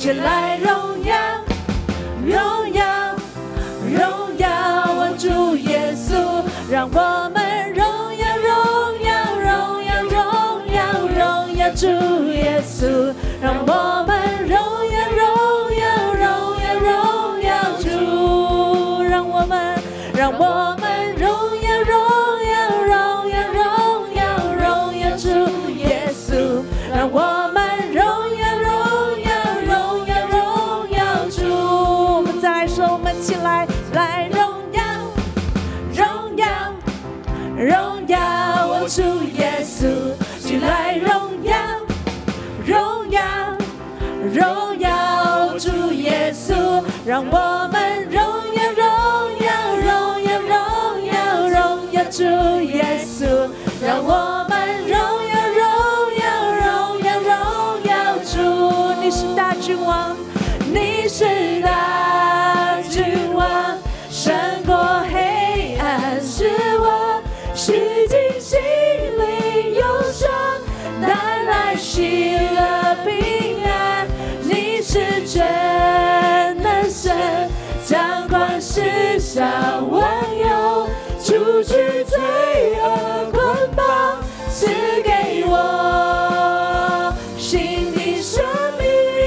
起来荣耀，荣耀，荣耀我主耶稣，让我们荣耀，荣耀，荣耀，荣耀，荣耀主耶稣，让我们荣耀，荣耀，荣耀，荣耀主，让我们，让我们荣耀，荣耀，荣耀，荣耀，荣耀主耶稣，让我们荣耀，荣耀，荣耀，荣耀主。我们再说，我们起来，来荣耀，荣耀，荣耀我主耶稣，起来荣耀，荣耀，荣耀主耶稣，让我们荣耀，荣耀，荣耀，荣耀，荣耀主耶稣，让我们荣耀，荣耀，荣耀，荣耀主。你是大君王，你是大君王，胜过黑暗是我，洗净心灵忧伤，带来喜乐平安。你是全能神，掌管世上万有，除去罪恶捆绑，赐给我新的生命。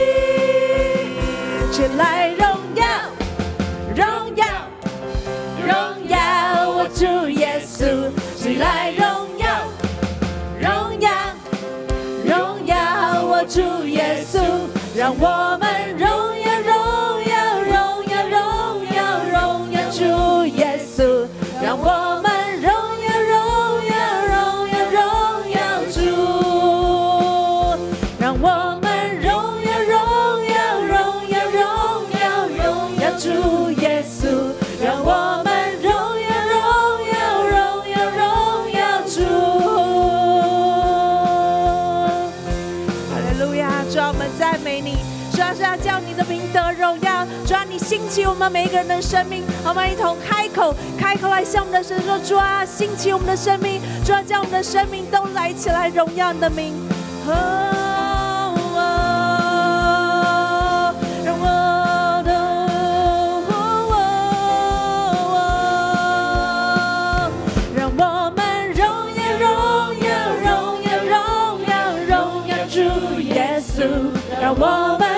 起来荣耀，荣耀，荣耀我主耶稣，起来荣耀，荣耀，荣耀我主耶稣，让我们荣耀，荣耀，荣耀，荣耀，荣耀主耶稣，让我们荣耀，荣耀，荣耀，荣耀主，让我们荣耀，荣耀，荣耀，荣耀，荣耀主耶稣，让我们荣耀，荣耀，荣耀，荣耀主。哈利路亚！主啊，我们赞美你。主啊，是要叫你的名得荣耀。主啊，你兴起我们每一个人的生命，我们一同开口，开口来向我们的神说：主啊，兴起我们的生命，主啊，叫我们的生命都来起来荣耀你的名。哦哦让我的哦哦让我们荣耀，荣耀，荣耀，荣耀，荣耀主耶稣，让我们。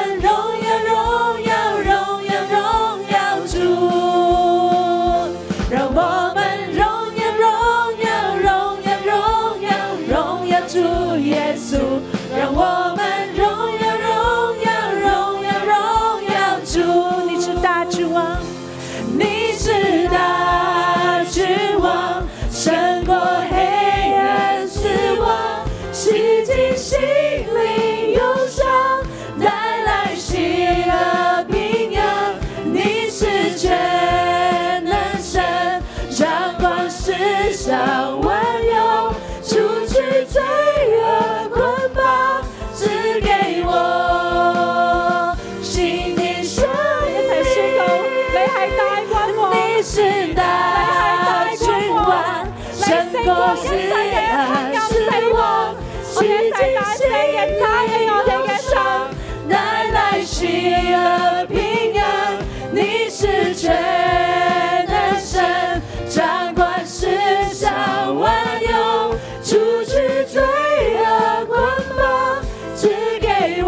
心灵忧伤，带来喜乐平安。你是全能神，掌管世上万有，除去罪恶捆绑，赐给我新的生命。你係大君王，你是大君王，勝過世人死亡。我哋一齊大聲嘅讚美我哋嘅神，帶來喜樂平安。你是全能神，掌管世上萬有，除去罪惡捆綁，賜給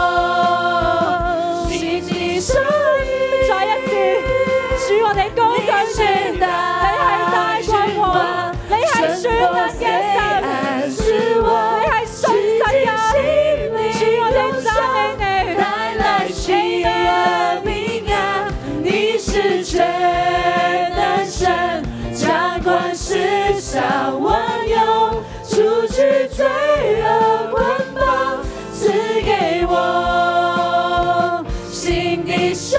我新的生命。再一次，主我哋高舉你，你係大君王，你係全能嘅神，是我。全能神，掌管世上萬有，除去罪惡捆綁，賜給我新的生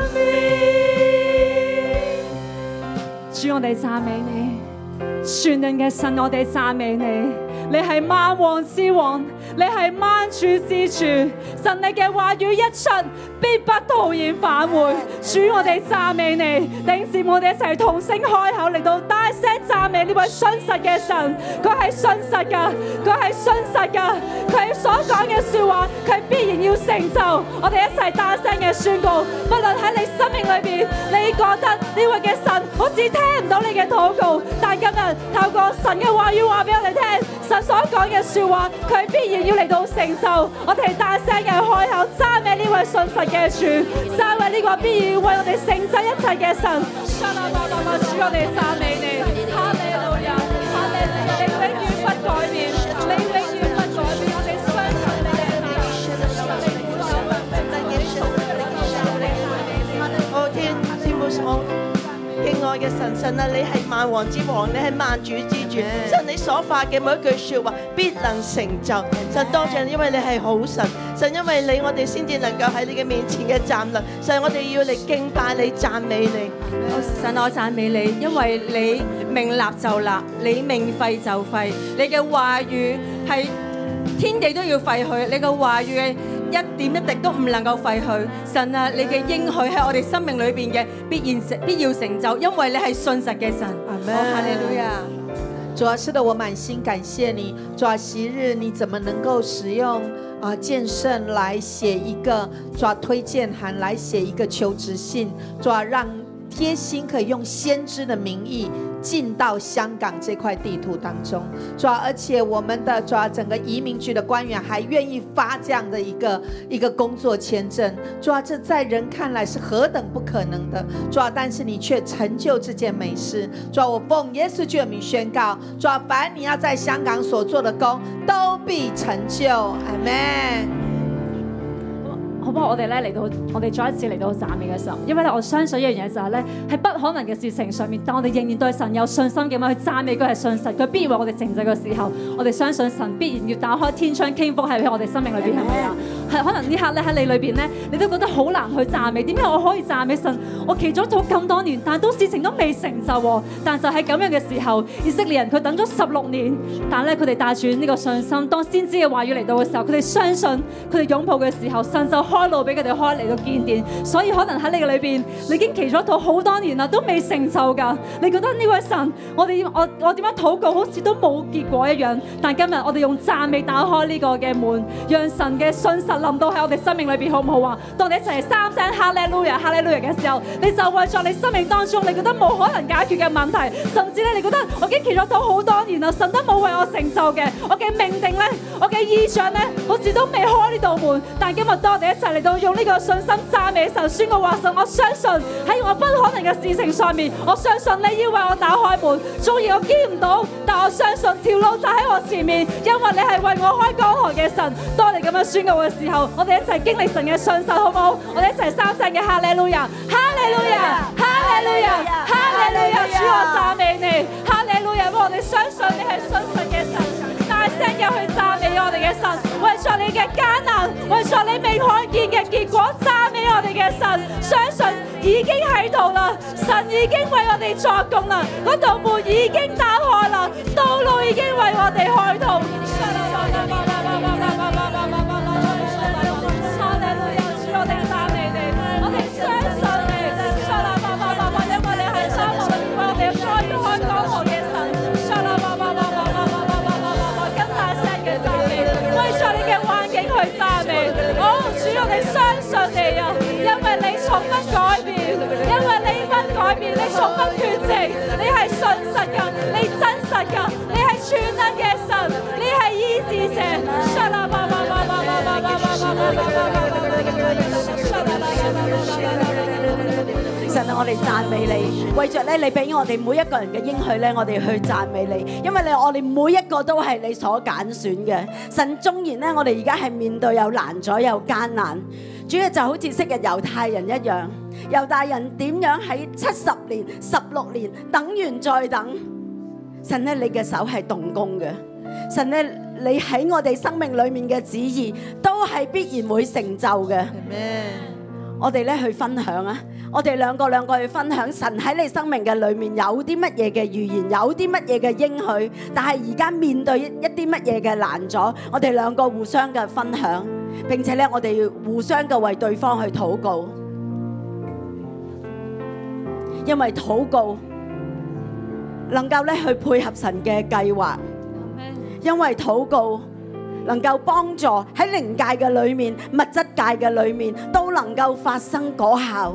命。主，我哋讚美你，全能嘅神，我哋讚美你。你係萬王之王， 你係萬主之主，神你嘅話語一出，必不徒然返回。主，我哋讚美你，弟兄姊妹，我哋一齊同聲開口嚟到大聲讚美呢位信實嘅神，佢係信實㗎，佢係信實㗎，佢所講嘅説話，佢必然要成就。我哋一齊大聲嘅宣告，不論喺你生命裏邊，你覺得呢位嘅神好似聽唔到你嘅禱告，但今日透過神嘅話語話俾我哋聽，神所講嘅説話，佢必然要嚟到成就。我哋大聲嘅開口讚美呢位信實嘅主，讚美呢個必然要為我哋成就一切嘅神。主，我哋讚美你，哈利路亞，哈利路亞，你永遠不改變，你永遠不改變，我哋相信你嘅能力。 哦天，天父我敬愛嘅神，神啊，你係萬王之王，你係萬主之主，神你所發嘅每一句説話必能成就。神多謝你，因為你係好神，神因為你我哋先至能夠喺你嘅面前嘅站立。神我哋要嚟敬拜你、讚美你。 神我讚美你，因為你命立就立，你命廢就廢，你嘅話語係天地都要廢去，你嘅話語係一點一滴都唔能夠廢去。神啊，你嘅應許喺我哋生命裏邊嘅必然必要成就，因為你係信實嘅神。阿門。哈利路亞。 主啊，是的，我滿心感謝你。主啊，昔日你怎麼能夠使用啊建聖來寫一個主啊推薦函，來寫一個求職信，主啊讓貼心可以用先知的名義進到香港這塊地圖當中，主啊，而且我們的主啊整個移民局的官員還願意發這樣的一個一個工作簽證，主啊，這在人看來是何等不可能的，主啊，但是你卻成就這件美事，主啊，我奉耶穌基督的名宣告，主啊，凡你要在香港所做的工都必成就，阿們。 好唔好？我哋咧嚟到，我哋再一次嚟到讚美嘅時候，因為咧我相信一樣嘢就係咧喺不可能嘅事情上面，但我哋仍然對神有信心嘅嘛，去讚美佢係信實，佢必然為我哋成就嘅時候，我哋相信神必然要打開天窗傾福喺我哋生命裏邊，係咪啊？係可能呢刻咧喺你裏邊咧，你都覺得好難去讚美。點解我可以讚美神？我祈咗禱咁多年，但係都事情都未成就喎。但就喺咁樣嘅時候，以色列人佢等咗十六年，但咧佢哋帶住呢個信心，當先知嘅話語嚟到嘅時候，佢哋相信，佢哋擁抱嘅時候，神就開路俾佢哋開嚟到見電。所以可能喺你嘅裏邊，你已經祈咗禱好多年啦，都未成就㗎。你覺得呢位神，我哋我我點樣禱告好似都冇結果一樣。但今日我哋用讚美打開呢個嘅門，讓神嘅信實臨到喺我哋生命裏邊，好唔好啊？當你一齊三聲哈利路亞哈利路亞嘅時候，你就為咗你生命當中你覺得冇可能解決嘅問題，甚至咧你覺得我已經祈咗禱好多年啦，神都冇為我成就嘅，我嘅命定咧，我嘅意象咧，好似都未開呢道門。但今日當我哋一齊嚟到用呢個信心讚美神，宣告話神，我相信喺我不可能嘅事情上面，我相信你要為我打開門。縱然我見唔到，但我相信條路就喺我前面，因為你係為我開江河嘅神。當你咁樣宣告嘅時候，我哋一齊經歷神嘅信實，好唔好？我哋一齊三聲嘅哈利路亞，哈利路亞，哈利路亞，哈利路亞，主我讚美你，哈利路亞，因為我哋相信你係信實嘅神，大聲嘅去讚美我哋嘅神，為咗你嘅艱難，為咗你未看見嘅結果，讚美我哋嘅神，相信已經喺度啦，神已經為我哋作工啦，嗰道門已經打開啦，道路已經為我哋開通。我哋相信你啊，因為你從不改變，因為你不改變，你從不缺席，你係信實㗎，你真實㗎，你係全能嘅神，你係醫治者。 神啊，我哋讚美你，為着咧你俾我哋每一個人嘅應許咧，我哋去讚美你，因為你我哋每一個都係你所揀選嘅。神縱然咧，我哋而家係面對有難阻有艱難，主要就好似昔日猶太人一樣，猶太人點樣喺七十年、十六年等完再等，神咧你嘅手係動工嘅，神咧你喺我哋生命裏面嘅旨意都係必然會成就嘅。我哋咧去分享啊！ 我哋兩個兩個去分享神喺你生命嘅裏面有啲乜嘢嘅預言，有啲乜嘢嘅應許，但係而家面對一啲乜嘢嘅難阻，我哋兩個互相嘅分享，並且咧我哋要互相嘅為對方去禱告，因為禱告能夠咧去配合神嘅計劃，因為禱告能夠幫助喺靈界嘅裏面、物質界嘅裏面都能夠發生果效。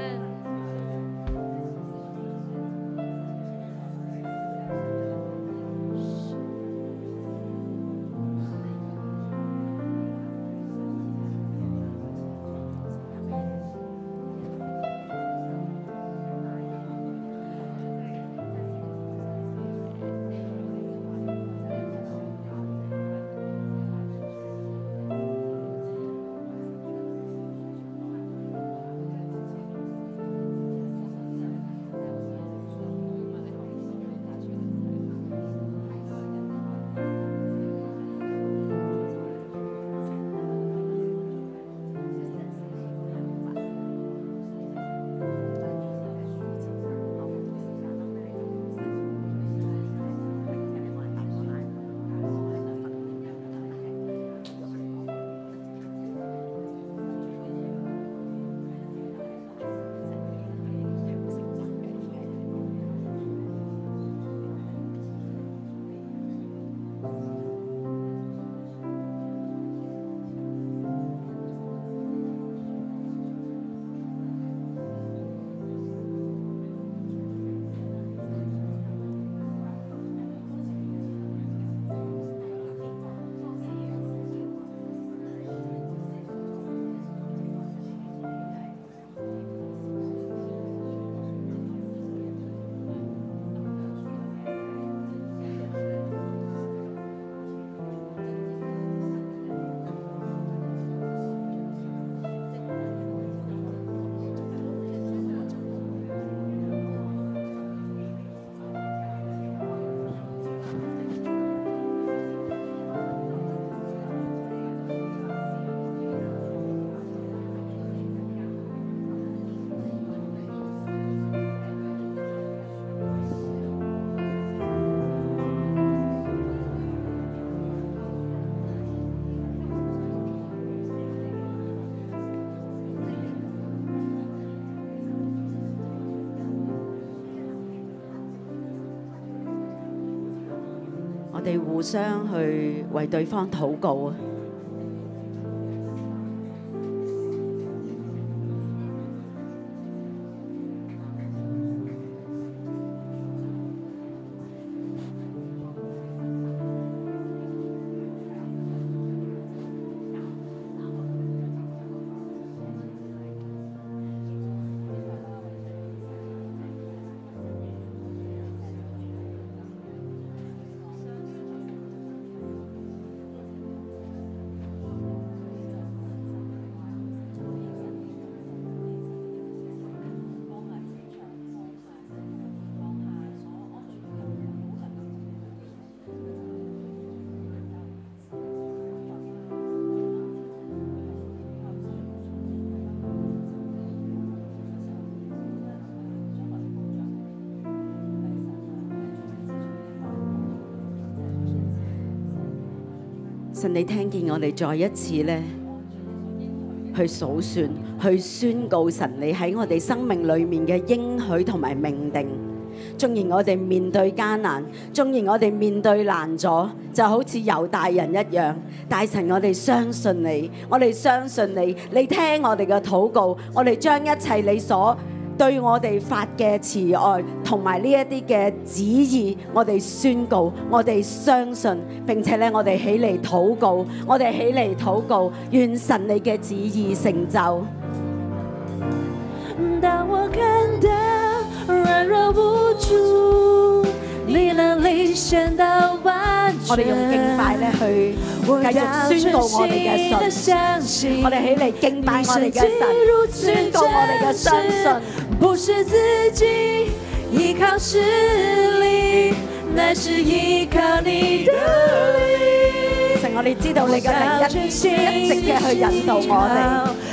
我哋互相去為對方禱告啊！神，你聽見我哋再一次咧，去數算、去宣告神你喺我哋生命裏面嘅應許同埋命定。縱然我哋面對艱難，縱然我哋面對難阻，就好似猶大人一樣。大神，我哋相信你，我哋相信你，你聽我哋嘅禱告，我哋將一切你所對我哋發嘅慈愛同埋呢一啲嘅旨意，我哋宣告，我哋相信，並且咧，我哋起嚟禱告，我哋起嚟禱告，願神你嘅旨意成就。 當我看到軟弱無助，你能力顯到完全。 我哋用敬拜咧去繼續宣告我哋嘅信，我哋起嚟敬拜我哋嘅神，宣告我哋嘅相信。 不是自己依靠實力，乃是依靠你的力。 神，我哋知道你嘅靈一一直嘅去引導我哋。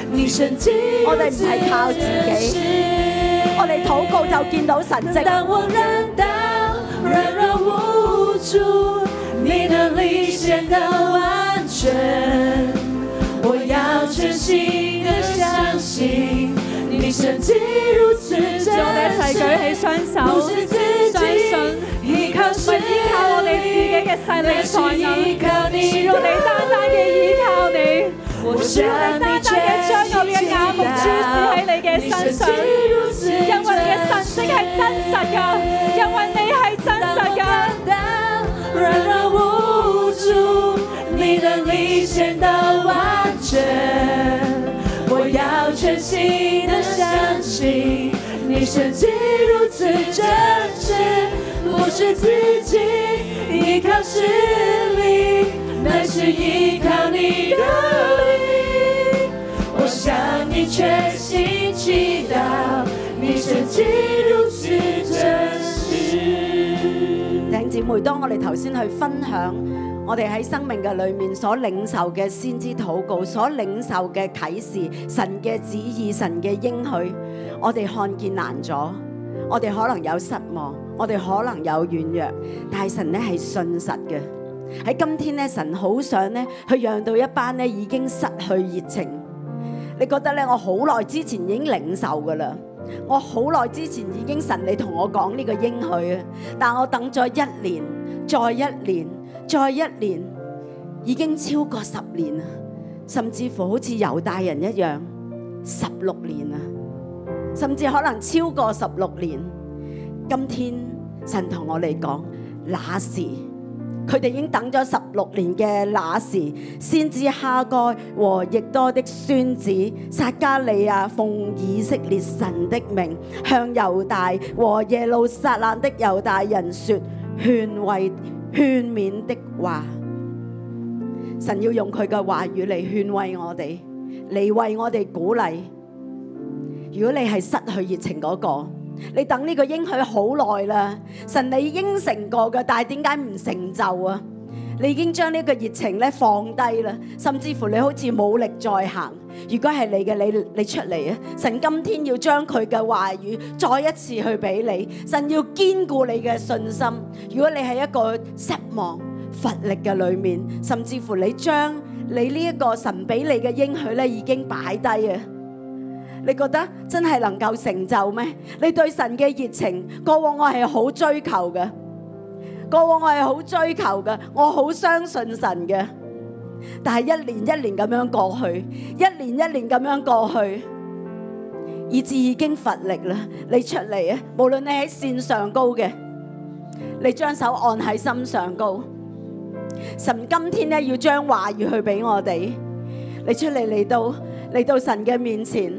你神蹟我哋唔係靠自己，我哋禱告就見到神蹟。 當我軟到軟弱無助，你能力顯得完全，我要全心的相信你神蹟如此真實。 我哋一齊舉起雙手，相信依靠是依靠我哋自己嘅勢力才能， 依靠你， 我哋單單嘅依靠你， 我我哋單單嘅將我哋嘅眼目注視喺你嘅身上，因為你嘅神蹟係真實㗎，因為你係真實㗎。 軟弱無助，你能力顯得完全，我要全心的相信你神蹟如此真實，不是自己依靠實力，乃是依靠你的靈，我向你全心祈禱，你神蹟如此真實。 弟兄姊妹，當我哋頭先去分享我哋喺生命嘅裏面所領受嘅先知禱告，所領受嘅啟示，神嘅旨意，神嘅應許，我哋看見難咗，我哋可能有失望，我哋可能有軟弱，但係神咧係信實嘅。喺今天咧，神好想咧去讓到一班咧已經失去熱情，你覺得咧我好耐之前已經領受噶啦，我好耐之前已經神你同我講呢個應許啊，但我等咗一年，再一年，再一年，已經超過十年啦，甚至乎好似猶大人一樣，十六年啊，甚至可能超過十六年。今天神同我哋講，那時佢哋已經等咗十六年嘅那時，先知哈該和亦多的孫子撒迦利亞奉以色列神的名，向猶大和耶路撒冷的猶大人說勸慰勸勉的話。神要用佢嘅話語嚟勸慰我哋，嚟為我哋鼓勵。如果你係失去熱情嗰個，你等呢個應許好耐啦，神你應承過嘅，但係點解唔成就啊？你已經將呢個熱情咧放低啦，甚至乎你好似冇力再行。如果係你嘅，你你出嚟啊！神今天要將佢嘅話語再一次去俾你，神要堅固你嘅信心。如果你係一個失望乏力嘅裏面，甚至乎你將你呢一個神俾你嘅應許咧已經擺低啊！你覺得真係能夠成就咩？你對神嘅熱情，過往我係好追求嘅，過往我係好追求嘅，我好相信神嘅。但係一年一年咁樣過去，一年一年咁樣過去，以至已經乏力啦。你出嚟啊！無論你喺線上高嘅，你將手按喺心上高。神今天咧要將話語去俾我哋，你出嚟嚟到嚟到神嘅面前。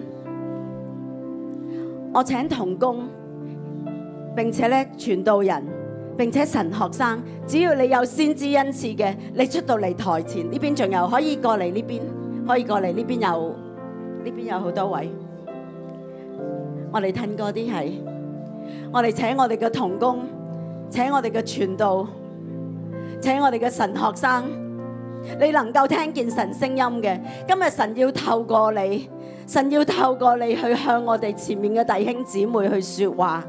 我請同工，並且咧傳道人，並且神學生，只要你有先知恩賜嘅，你出到嚟台前呢邊，仲有可以過嚟呢邊，可以過嚟呢邊有呢邊有好多位。我哋褪過啲係，我哋請我哋嘅同工，請我哋嘅傳道，請我哋嘅神學生，你能夠聽見神聲音嘅，今日神要透過你。神要透過你去向我哋前面嘅弟兄姊妹去說話，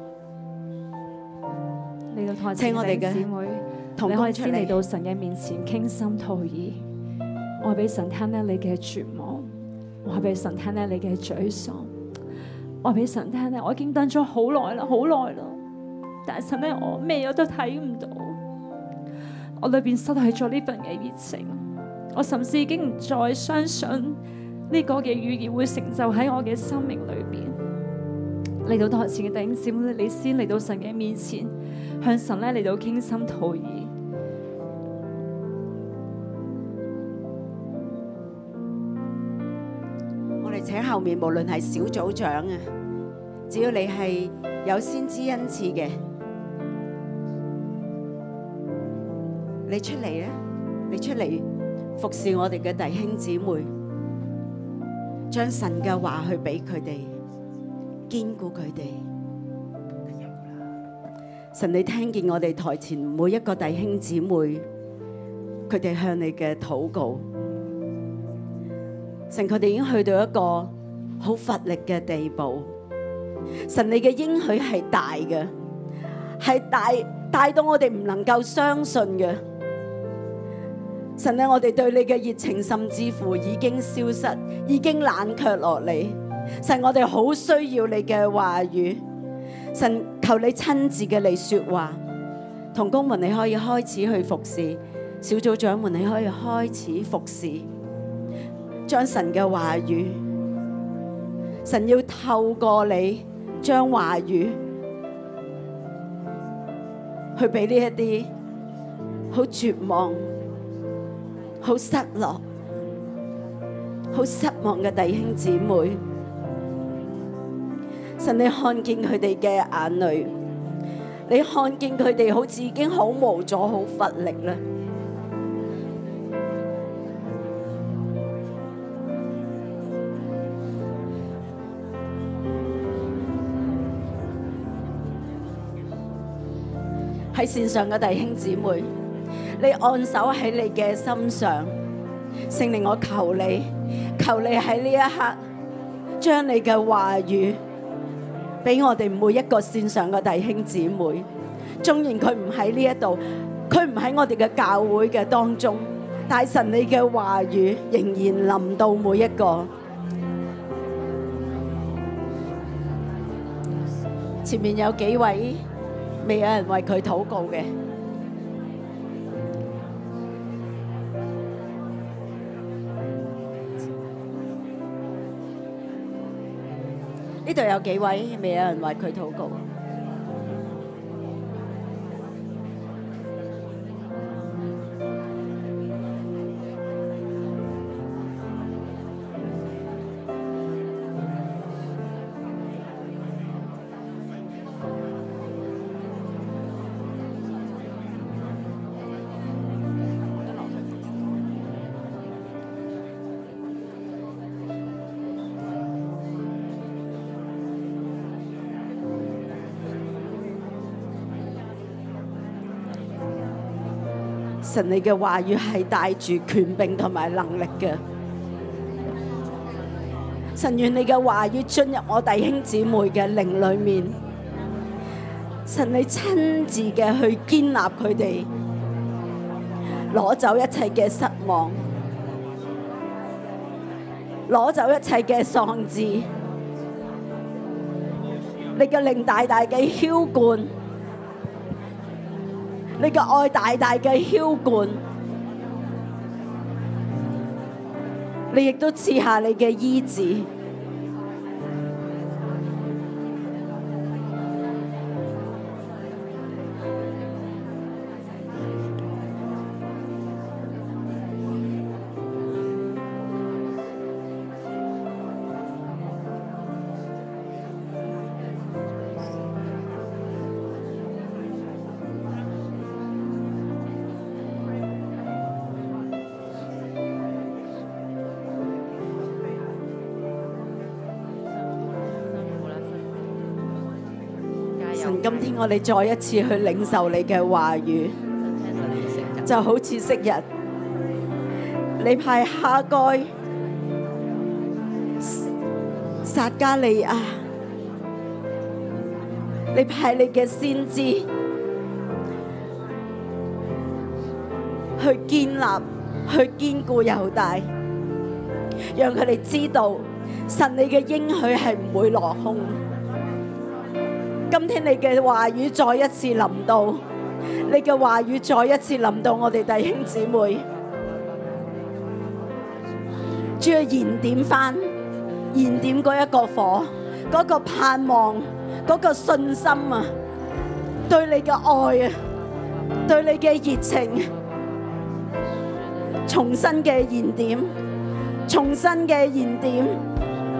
嚟到台前嘅弟兄姊妹，你可以先嚟到神嘅面前傾心吐意，話俾神聽咧你嘅絕望，話俾神聽咧你嘅沮喪，話俾神聽咧我已經等咗好耐啦，好耐啦，但係神咧我咩都睇唔到，我裏邊失去咗呢份嘅熱情，我甚至已經唔再相信呢個嘅預言會成就喺我嘅生命裏邊。嚟到台前嘅弟兄姊妹，你先嚟到神嘅面前，向神咧嚟到傾心吐意。 我哋請後面無論係小組長啊，只要你係有先知恩賜嘅，你出嚟啊！你出嚟服侍我哋嘅弟兄姊妹。將神嘅話去俾佢哋，堅固佢哋。神，你聽見我哋台前每一個弟兄姊妹，佢哋向你嘅禱告。 神佢哋已經去到一個好乏力嘅地步。神你嘅應許係大嘅，係大大到我哋唔能夠相信嘅。神咧，我哋對你嘅熱情甚至乎已經消失，已經冷卻落嚟。神，我哋好需要你嘅話語。神，求你親自嘅嚟說話。同工們你可以開始去服侍，小組長們你可以開始服侍，將神嘅話語，神要透過你將話語去俾呢一啲好絕望、好失落、好失望嘅弟兄姊妹。神，你看見佢哋嘅眼淚，你看見佢哋好似已經好無助、好乏力啦。喺線上嘅弟兄姊妹，你按手喺你嘅心上，聖靈，我求你，求你喺呢一刻將你嘅話語俾我哋每一個線上嘅弟兄姊妹。縱然佢唔喺呢一度，佢唔喺我哋嘅教會嘅當中，但係神你嘅話語仍然臨到每一個。前面有幾位未有人為佢禱告嘅，呢度有幾位未有人為佢禱告。神你嘅話語係帶住權柄同埋能力嘅。神，願你嘅話語進入我弟兄姊妹嘅靈裏面。神，你親自嘅去建立佢哋，攞走一切嘅失望，攞走一切嘅喪志。你嘅靈大大嘅澆灌，你嘅愛大大嘅澆灌，你亦都賜下你嘅醫治。神，今天我哋再一次去領受你嘅話語，就好似昔日你派哈該、撒迦利亞，你派你嘅先知去建立、去堅固猶大，讓佢哋知道神你嘅應許係唔會落空。今天你嘅話語再一次臨到，你嘅話語再一次臨到我哋弟兄姊妹，主要燃點翻，燃點嗰一個火，嗰個盼望，嗰個信心啊，對你嘅愛啊，對你嘅熱情，重新嘅燃點，重新嘅燃點。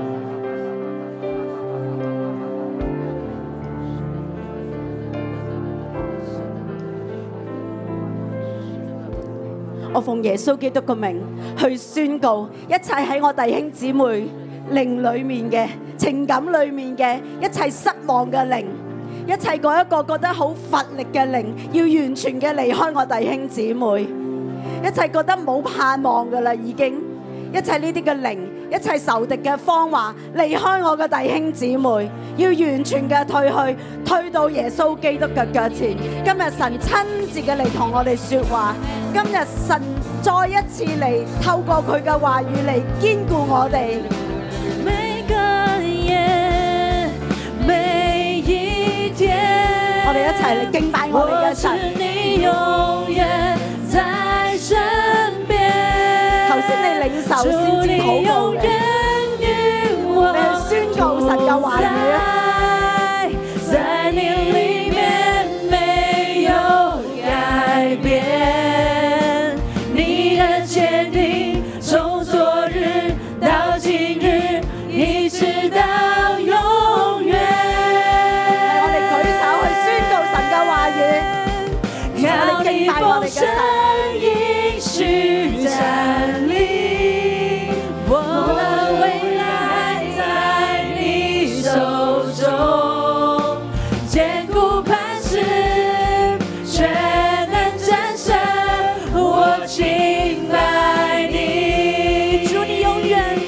我奉耶穌基督嘅名去宣告，一切喺我弟兄姊妹靈裏面嘅情感裏面嘅一切失望嘅靈，一切嗰一個覺得好乏力嘅靈，要完全嘅離開我弟兄姊妹。一切覺得冇盼望噶啦，已經一切呢啲嘅靈一切仇敵嘅謊話離開我嘅弟兄姊妹，要完全嘅退去，退到耶穌基督嘅腳前。今日神親自嘅嚟同我哋說話，今日神再一次嚟透過佢嘅話語嚟堅固我哋。 每個夜，每一天， 我哋一齊嚟敬拜我哋嘅神。 你永遠在身邊。 頭先你領受先至禱告嘅，你去宣告神嘅話語啊！ 在你裡面沒有改變，你的堅定從昨日到今日，一直到永遠。 我哋舉手去宣告神嘅話語，我哋敬拜我哋嘅神。 應許站立，我的未來在你手中，堅固磐石，全能戰勝，我敬拜你。祝你永遠，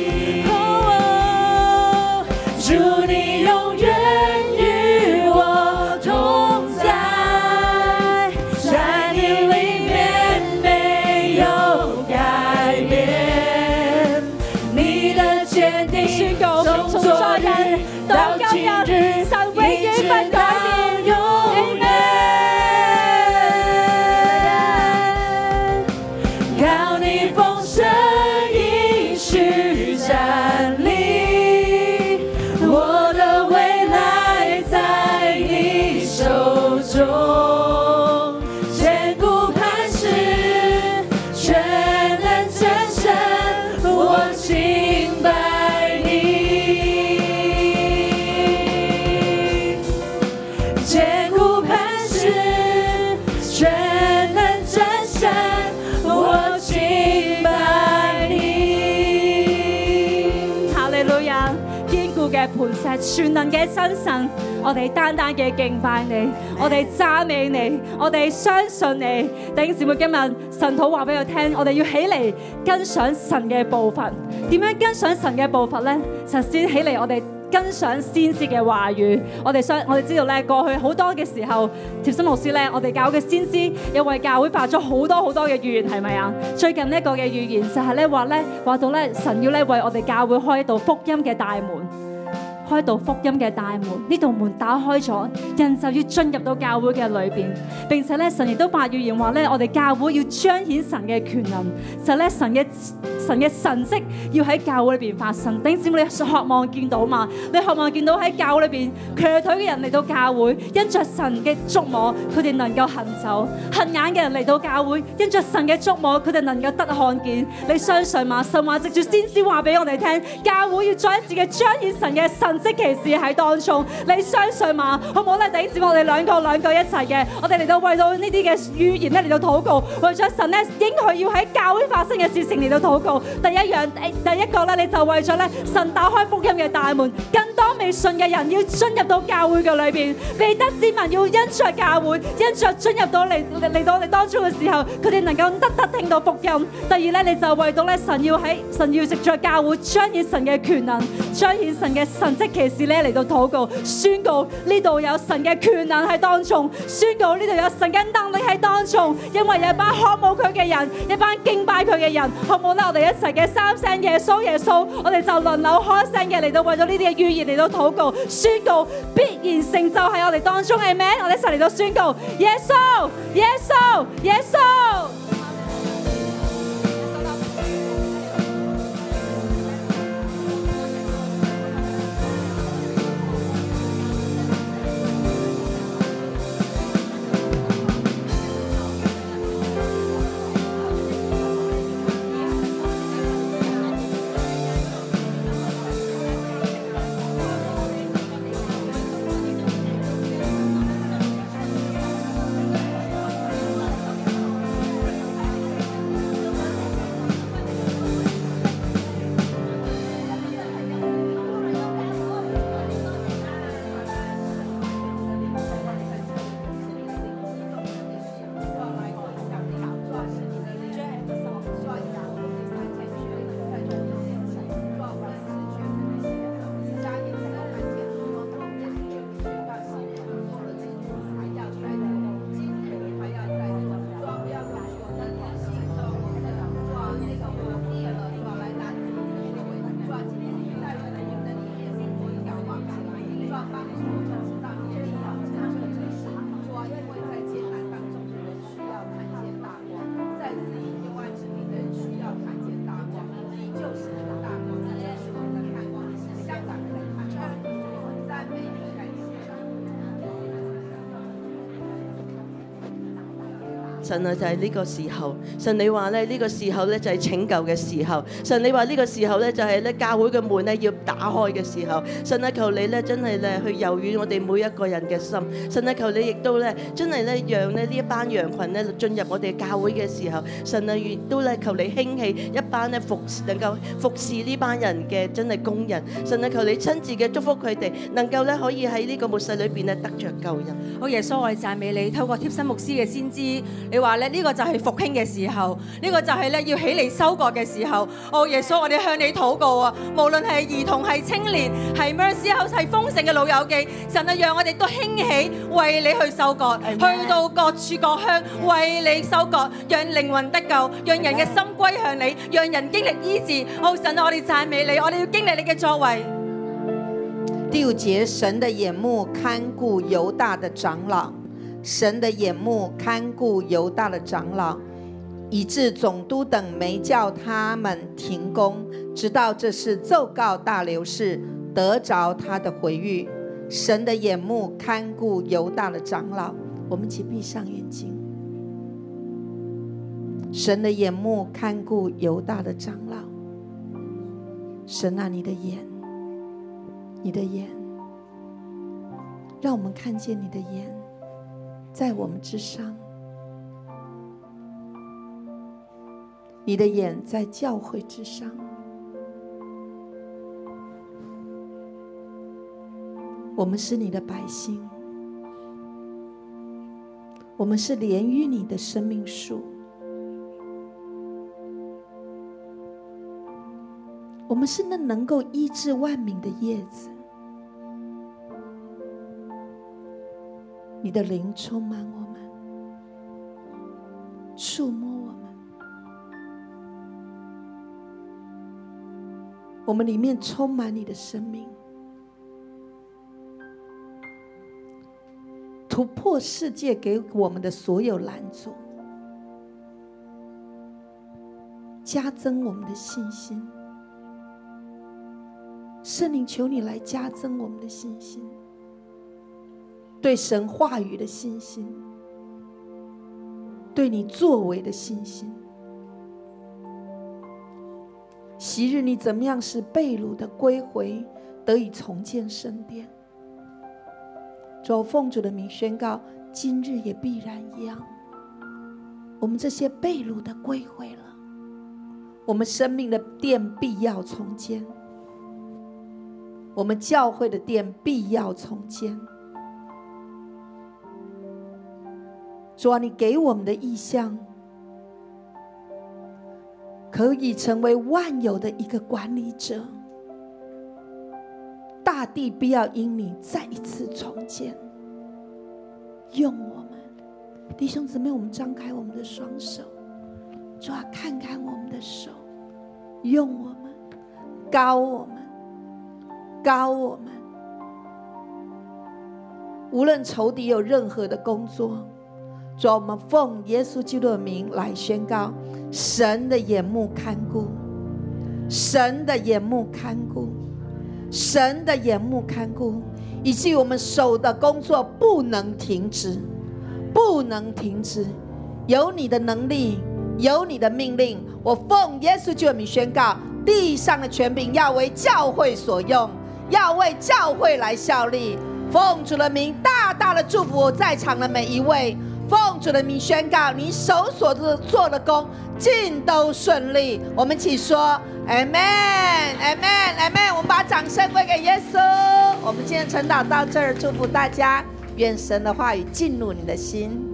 哦，祝你永遠與我同在，在你裡面沒有改變，你的堅定宣告從昨日到今日，神永遠不改變，永遠。靠你豐盛應許站立，我的未來在你手中，堅固磐石，全能戰勝，我敬拜你。堅固磐石，全能戰勝，我敬拜你。哈利路亞！堅固嘅磐石，全能嘅真神，我哋單單嘅敬拜你，我哋讚美你，我哋相信你。弟兄姊妹，今日神土話俾我聽，我哋要起嚟跟上神嘅步伐。點樣跟上神嘅步伐呢？首先起嚟，我哋跟上先知嘅話語。我哋相，我哋知道咧，過去好多嘅時候，貼心老師咧，我哋教嘅先知又為教會發咗好多好多嘅預言，係咪啊？最近呢一個嘅預言就係咧話咧話到咧，神要咧為我哋教會開一道福音嘅大門。開道福音嘅大門，呢道門打開咗，人就要進入到教會嘅裏邊，並且咧神亦都發預言話咧，我哋教會要彰顯神嘅權能，就咧神嘅神嘅神蹟要喺教會裏邊發生。弟兄姊妹，你渴望見到嘛？你渴望見到喺教會裏邊瘸腿嘅人嚟到教會，因着神嘅觸摸，佢哋能夠行走；瞎眼嘅人嚟到教會，因着神嘅觸摸，佢哋能夠得看見。你相信嘛？神話藉住先知話俾我哋聽，教會要再一次嘅彰顯神嘅神蹟奇事喺當中。你相信嘛？好唔好咧？弟兄姊妹，我哋兩個兩個一齊嘅，我哋嚟到為到呢啲嘅預言咧嚟到禱告，為咗神咧應許要喺教會發生嘅事情嚟到禱告。第一樣，第一個咧，你就為咗咧神打開福音嘅大門，更多未信嘅人要進入到教會嘅裏邊，未得之民要因着教會，因着進入到嚟嚟到我哋當中嘅時候，佢哋能夠得得聽到福音。第二咧，你就為到咧神要喺神要藉着教會彰顯神嘅權能，彰顯神嘅神蹟奇事咧嚟到禱告，宣告呢度有神嘅權能喺當中，宣告呢度有神嘅能力喺當中，因為有一班渴慕佢嘅人，一班敬拜佢嘅人，好唔好咧？我哋一齊嘅三聲耶穌耶穌，我哋就輪流開聲嘅嚟到為咗呢啲嘅預言嚟到禱告，宣告必然成就喺我哋當中，係咪？我哋一齊嚟到宣告耶穌耶穌耶穌。 神啊，就係呢個時候，神你話咧呢個時候咧就係拯救嘅時候，神你話呢個時候咧就係咧教會嘅門咧要打開嘅時候，神啊求你咧真係咧去柔軟我哋每一個人嘅心，神啊求你亦都咧真係咧讓咧呢一班羊群咧進入我哋教會嘅時候，神啊亦都咧求你興起一班咧服能夠服侍呢班人嘅真係工人，神啊求你親自嘅祝福佢哋，能夠咧可以喺呢個末世裏邊咧得着救恩。 好耶穌，我哋讚美你，透過貼身牧師嘅先知，你話咧呢個就係復興嘅時候，呢個就係咧要起嚟收割嘅時候。哦耶穌，我哋向你禱告啊！無論係兒童、係青年、係 Mercy House、係豐盛嘅老友記，神啊，讓我哋都興起為你去收割，去到各處各鄉為你收割，讓靈魂得救，讓人嘅心歸向你，讓人經歷醫治。哦神啊，我哋讚美你，我哋要經歷你嘅作為。 第五節，神的眼目看顧猶大的長老，神的眼目看顧猶大的長老，以致總督等沒叫他們停工，直到這事奏告大流士，得着他的回諭。神的眼目看顧猶大的長老，我們一起閉上眼睛。神的眼目看顧猶大的長老，神啊，你的眼你的眼，讓我們看見你的眼在我們之上，你的眼在教會之上，我們是你的百姓，我們是連於你的生命樹，我們是那能夠醫治萬民的葉子，你的靈充滿我們，觸摸我們，我們裡面充滿你的生命，突破世界給我們的所有攔阻，加增我們的信心。聖靈，求你來加增我們的信心，對神話語的信心，對你作為的信心。昔日你怎麼樣使被擄的歸回，得以重建聖殿？主，奉主的名宣告，今日也必然一樣。我們這些被擄的歸回了，我們生命的殿必要重建，我們教會的殿必要重建。主啊，你給我們的異象，可以成為萬有的一個管理者，大地必要因你再一次重建。用我們，弟兄姊妹，我們張開我們的雙手，主啊，看看我們的手，用我們，膏我們，膏我們。無論仇敵有任何的工作，主啊，我們奉耶穌基督的名來宣告，神的眼目看顧，神的眼目看顧，神的眼目看顧，以至於我們手的工作不能停止，不能停止。有你的能力，有你的命令，我奉耶穌基督的名宣告，地上的權柄要為教會所用，要為教會來效力。奉主的名大大的祝福在場的每一位，奉主的名宣告，你手所做的工盡都順利。我們一起說 Amen Amen Amen， 我們把掌聲歸給耶穌。我們今天晨禱到這兒，祝福大家，願神的話語進入你的心。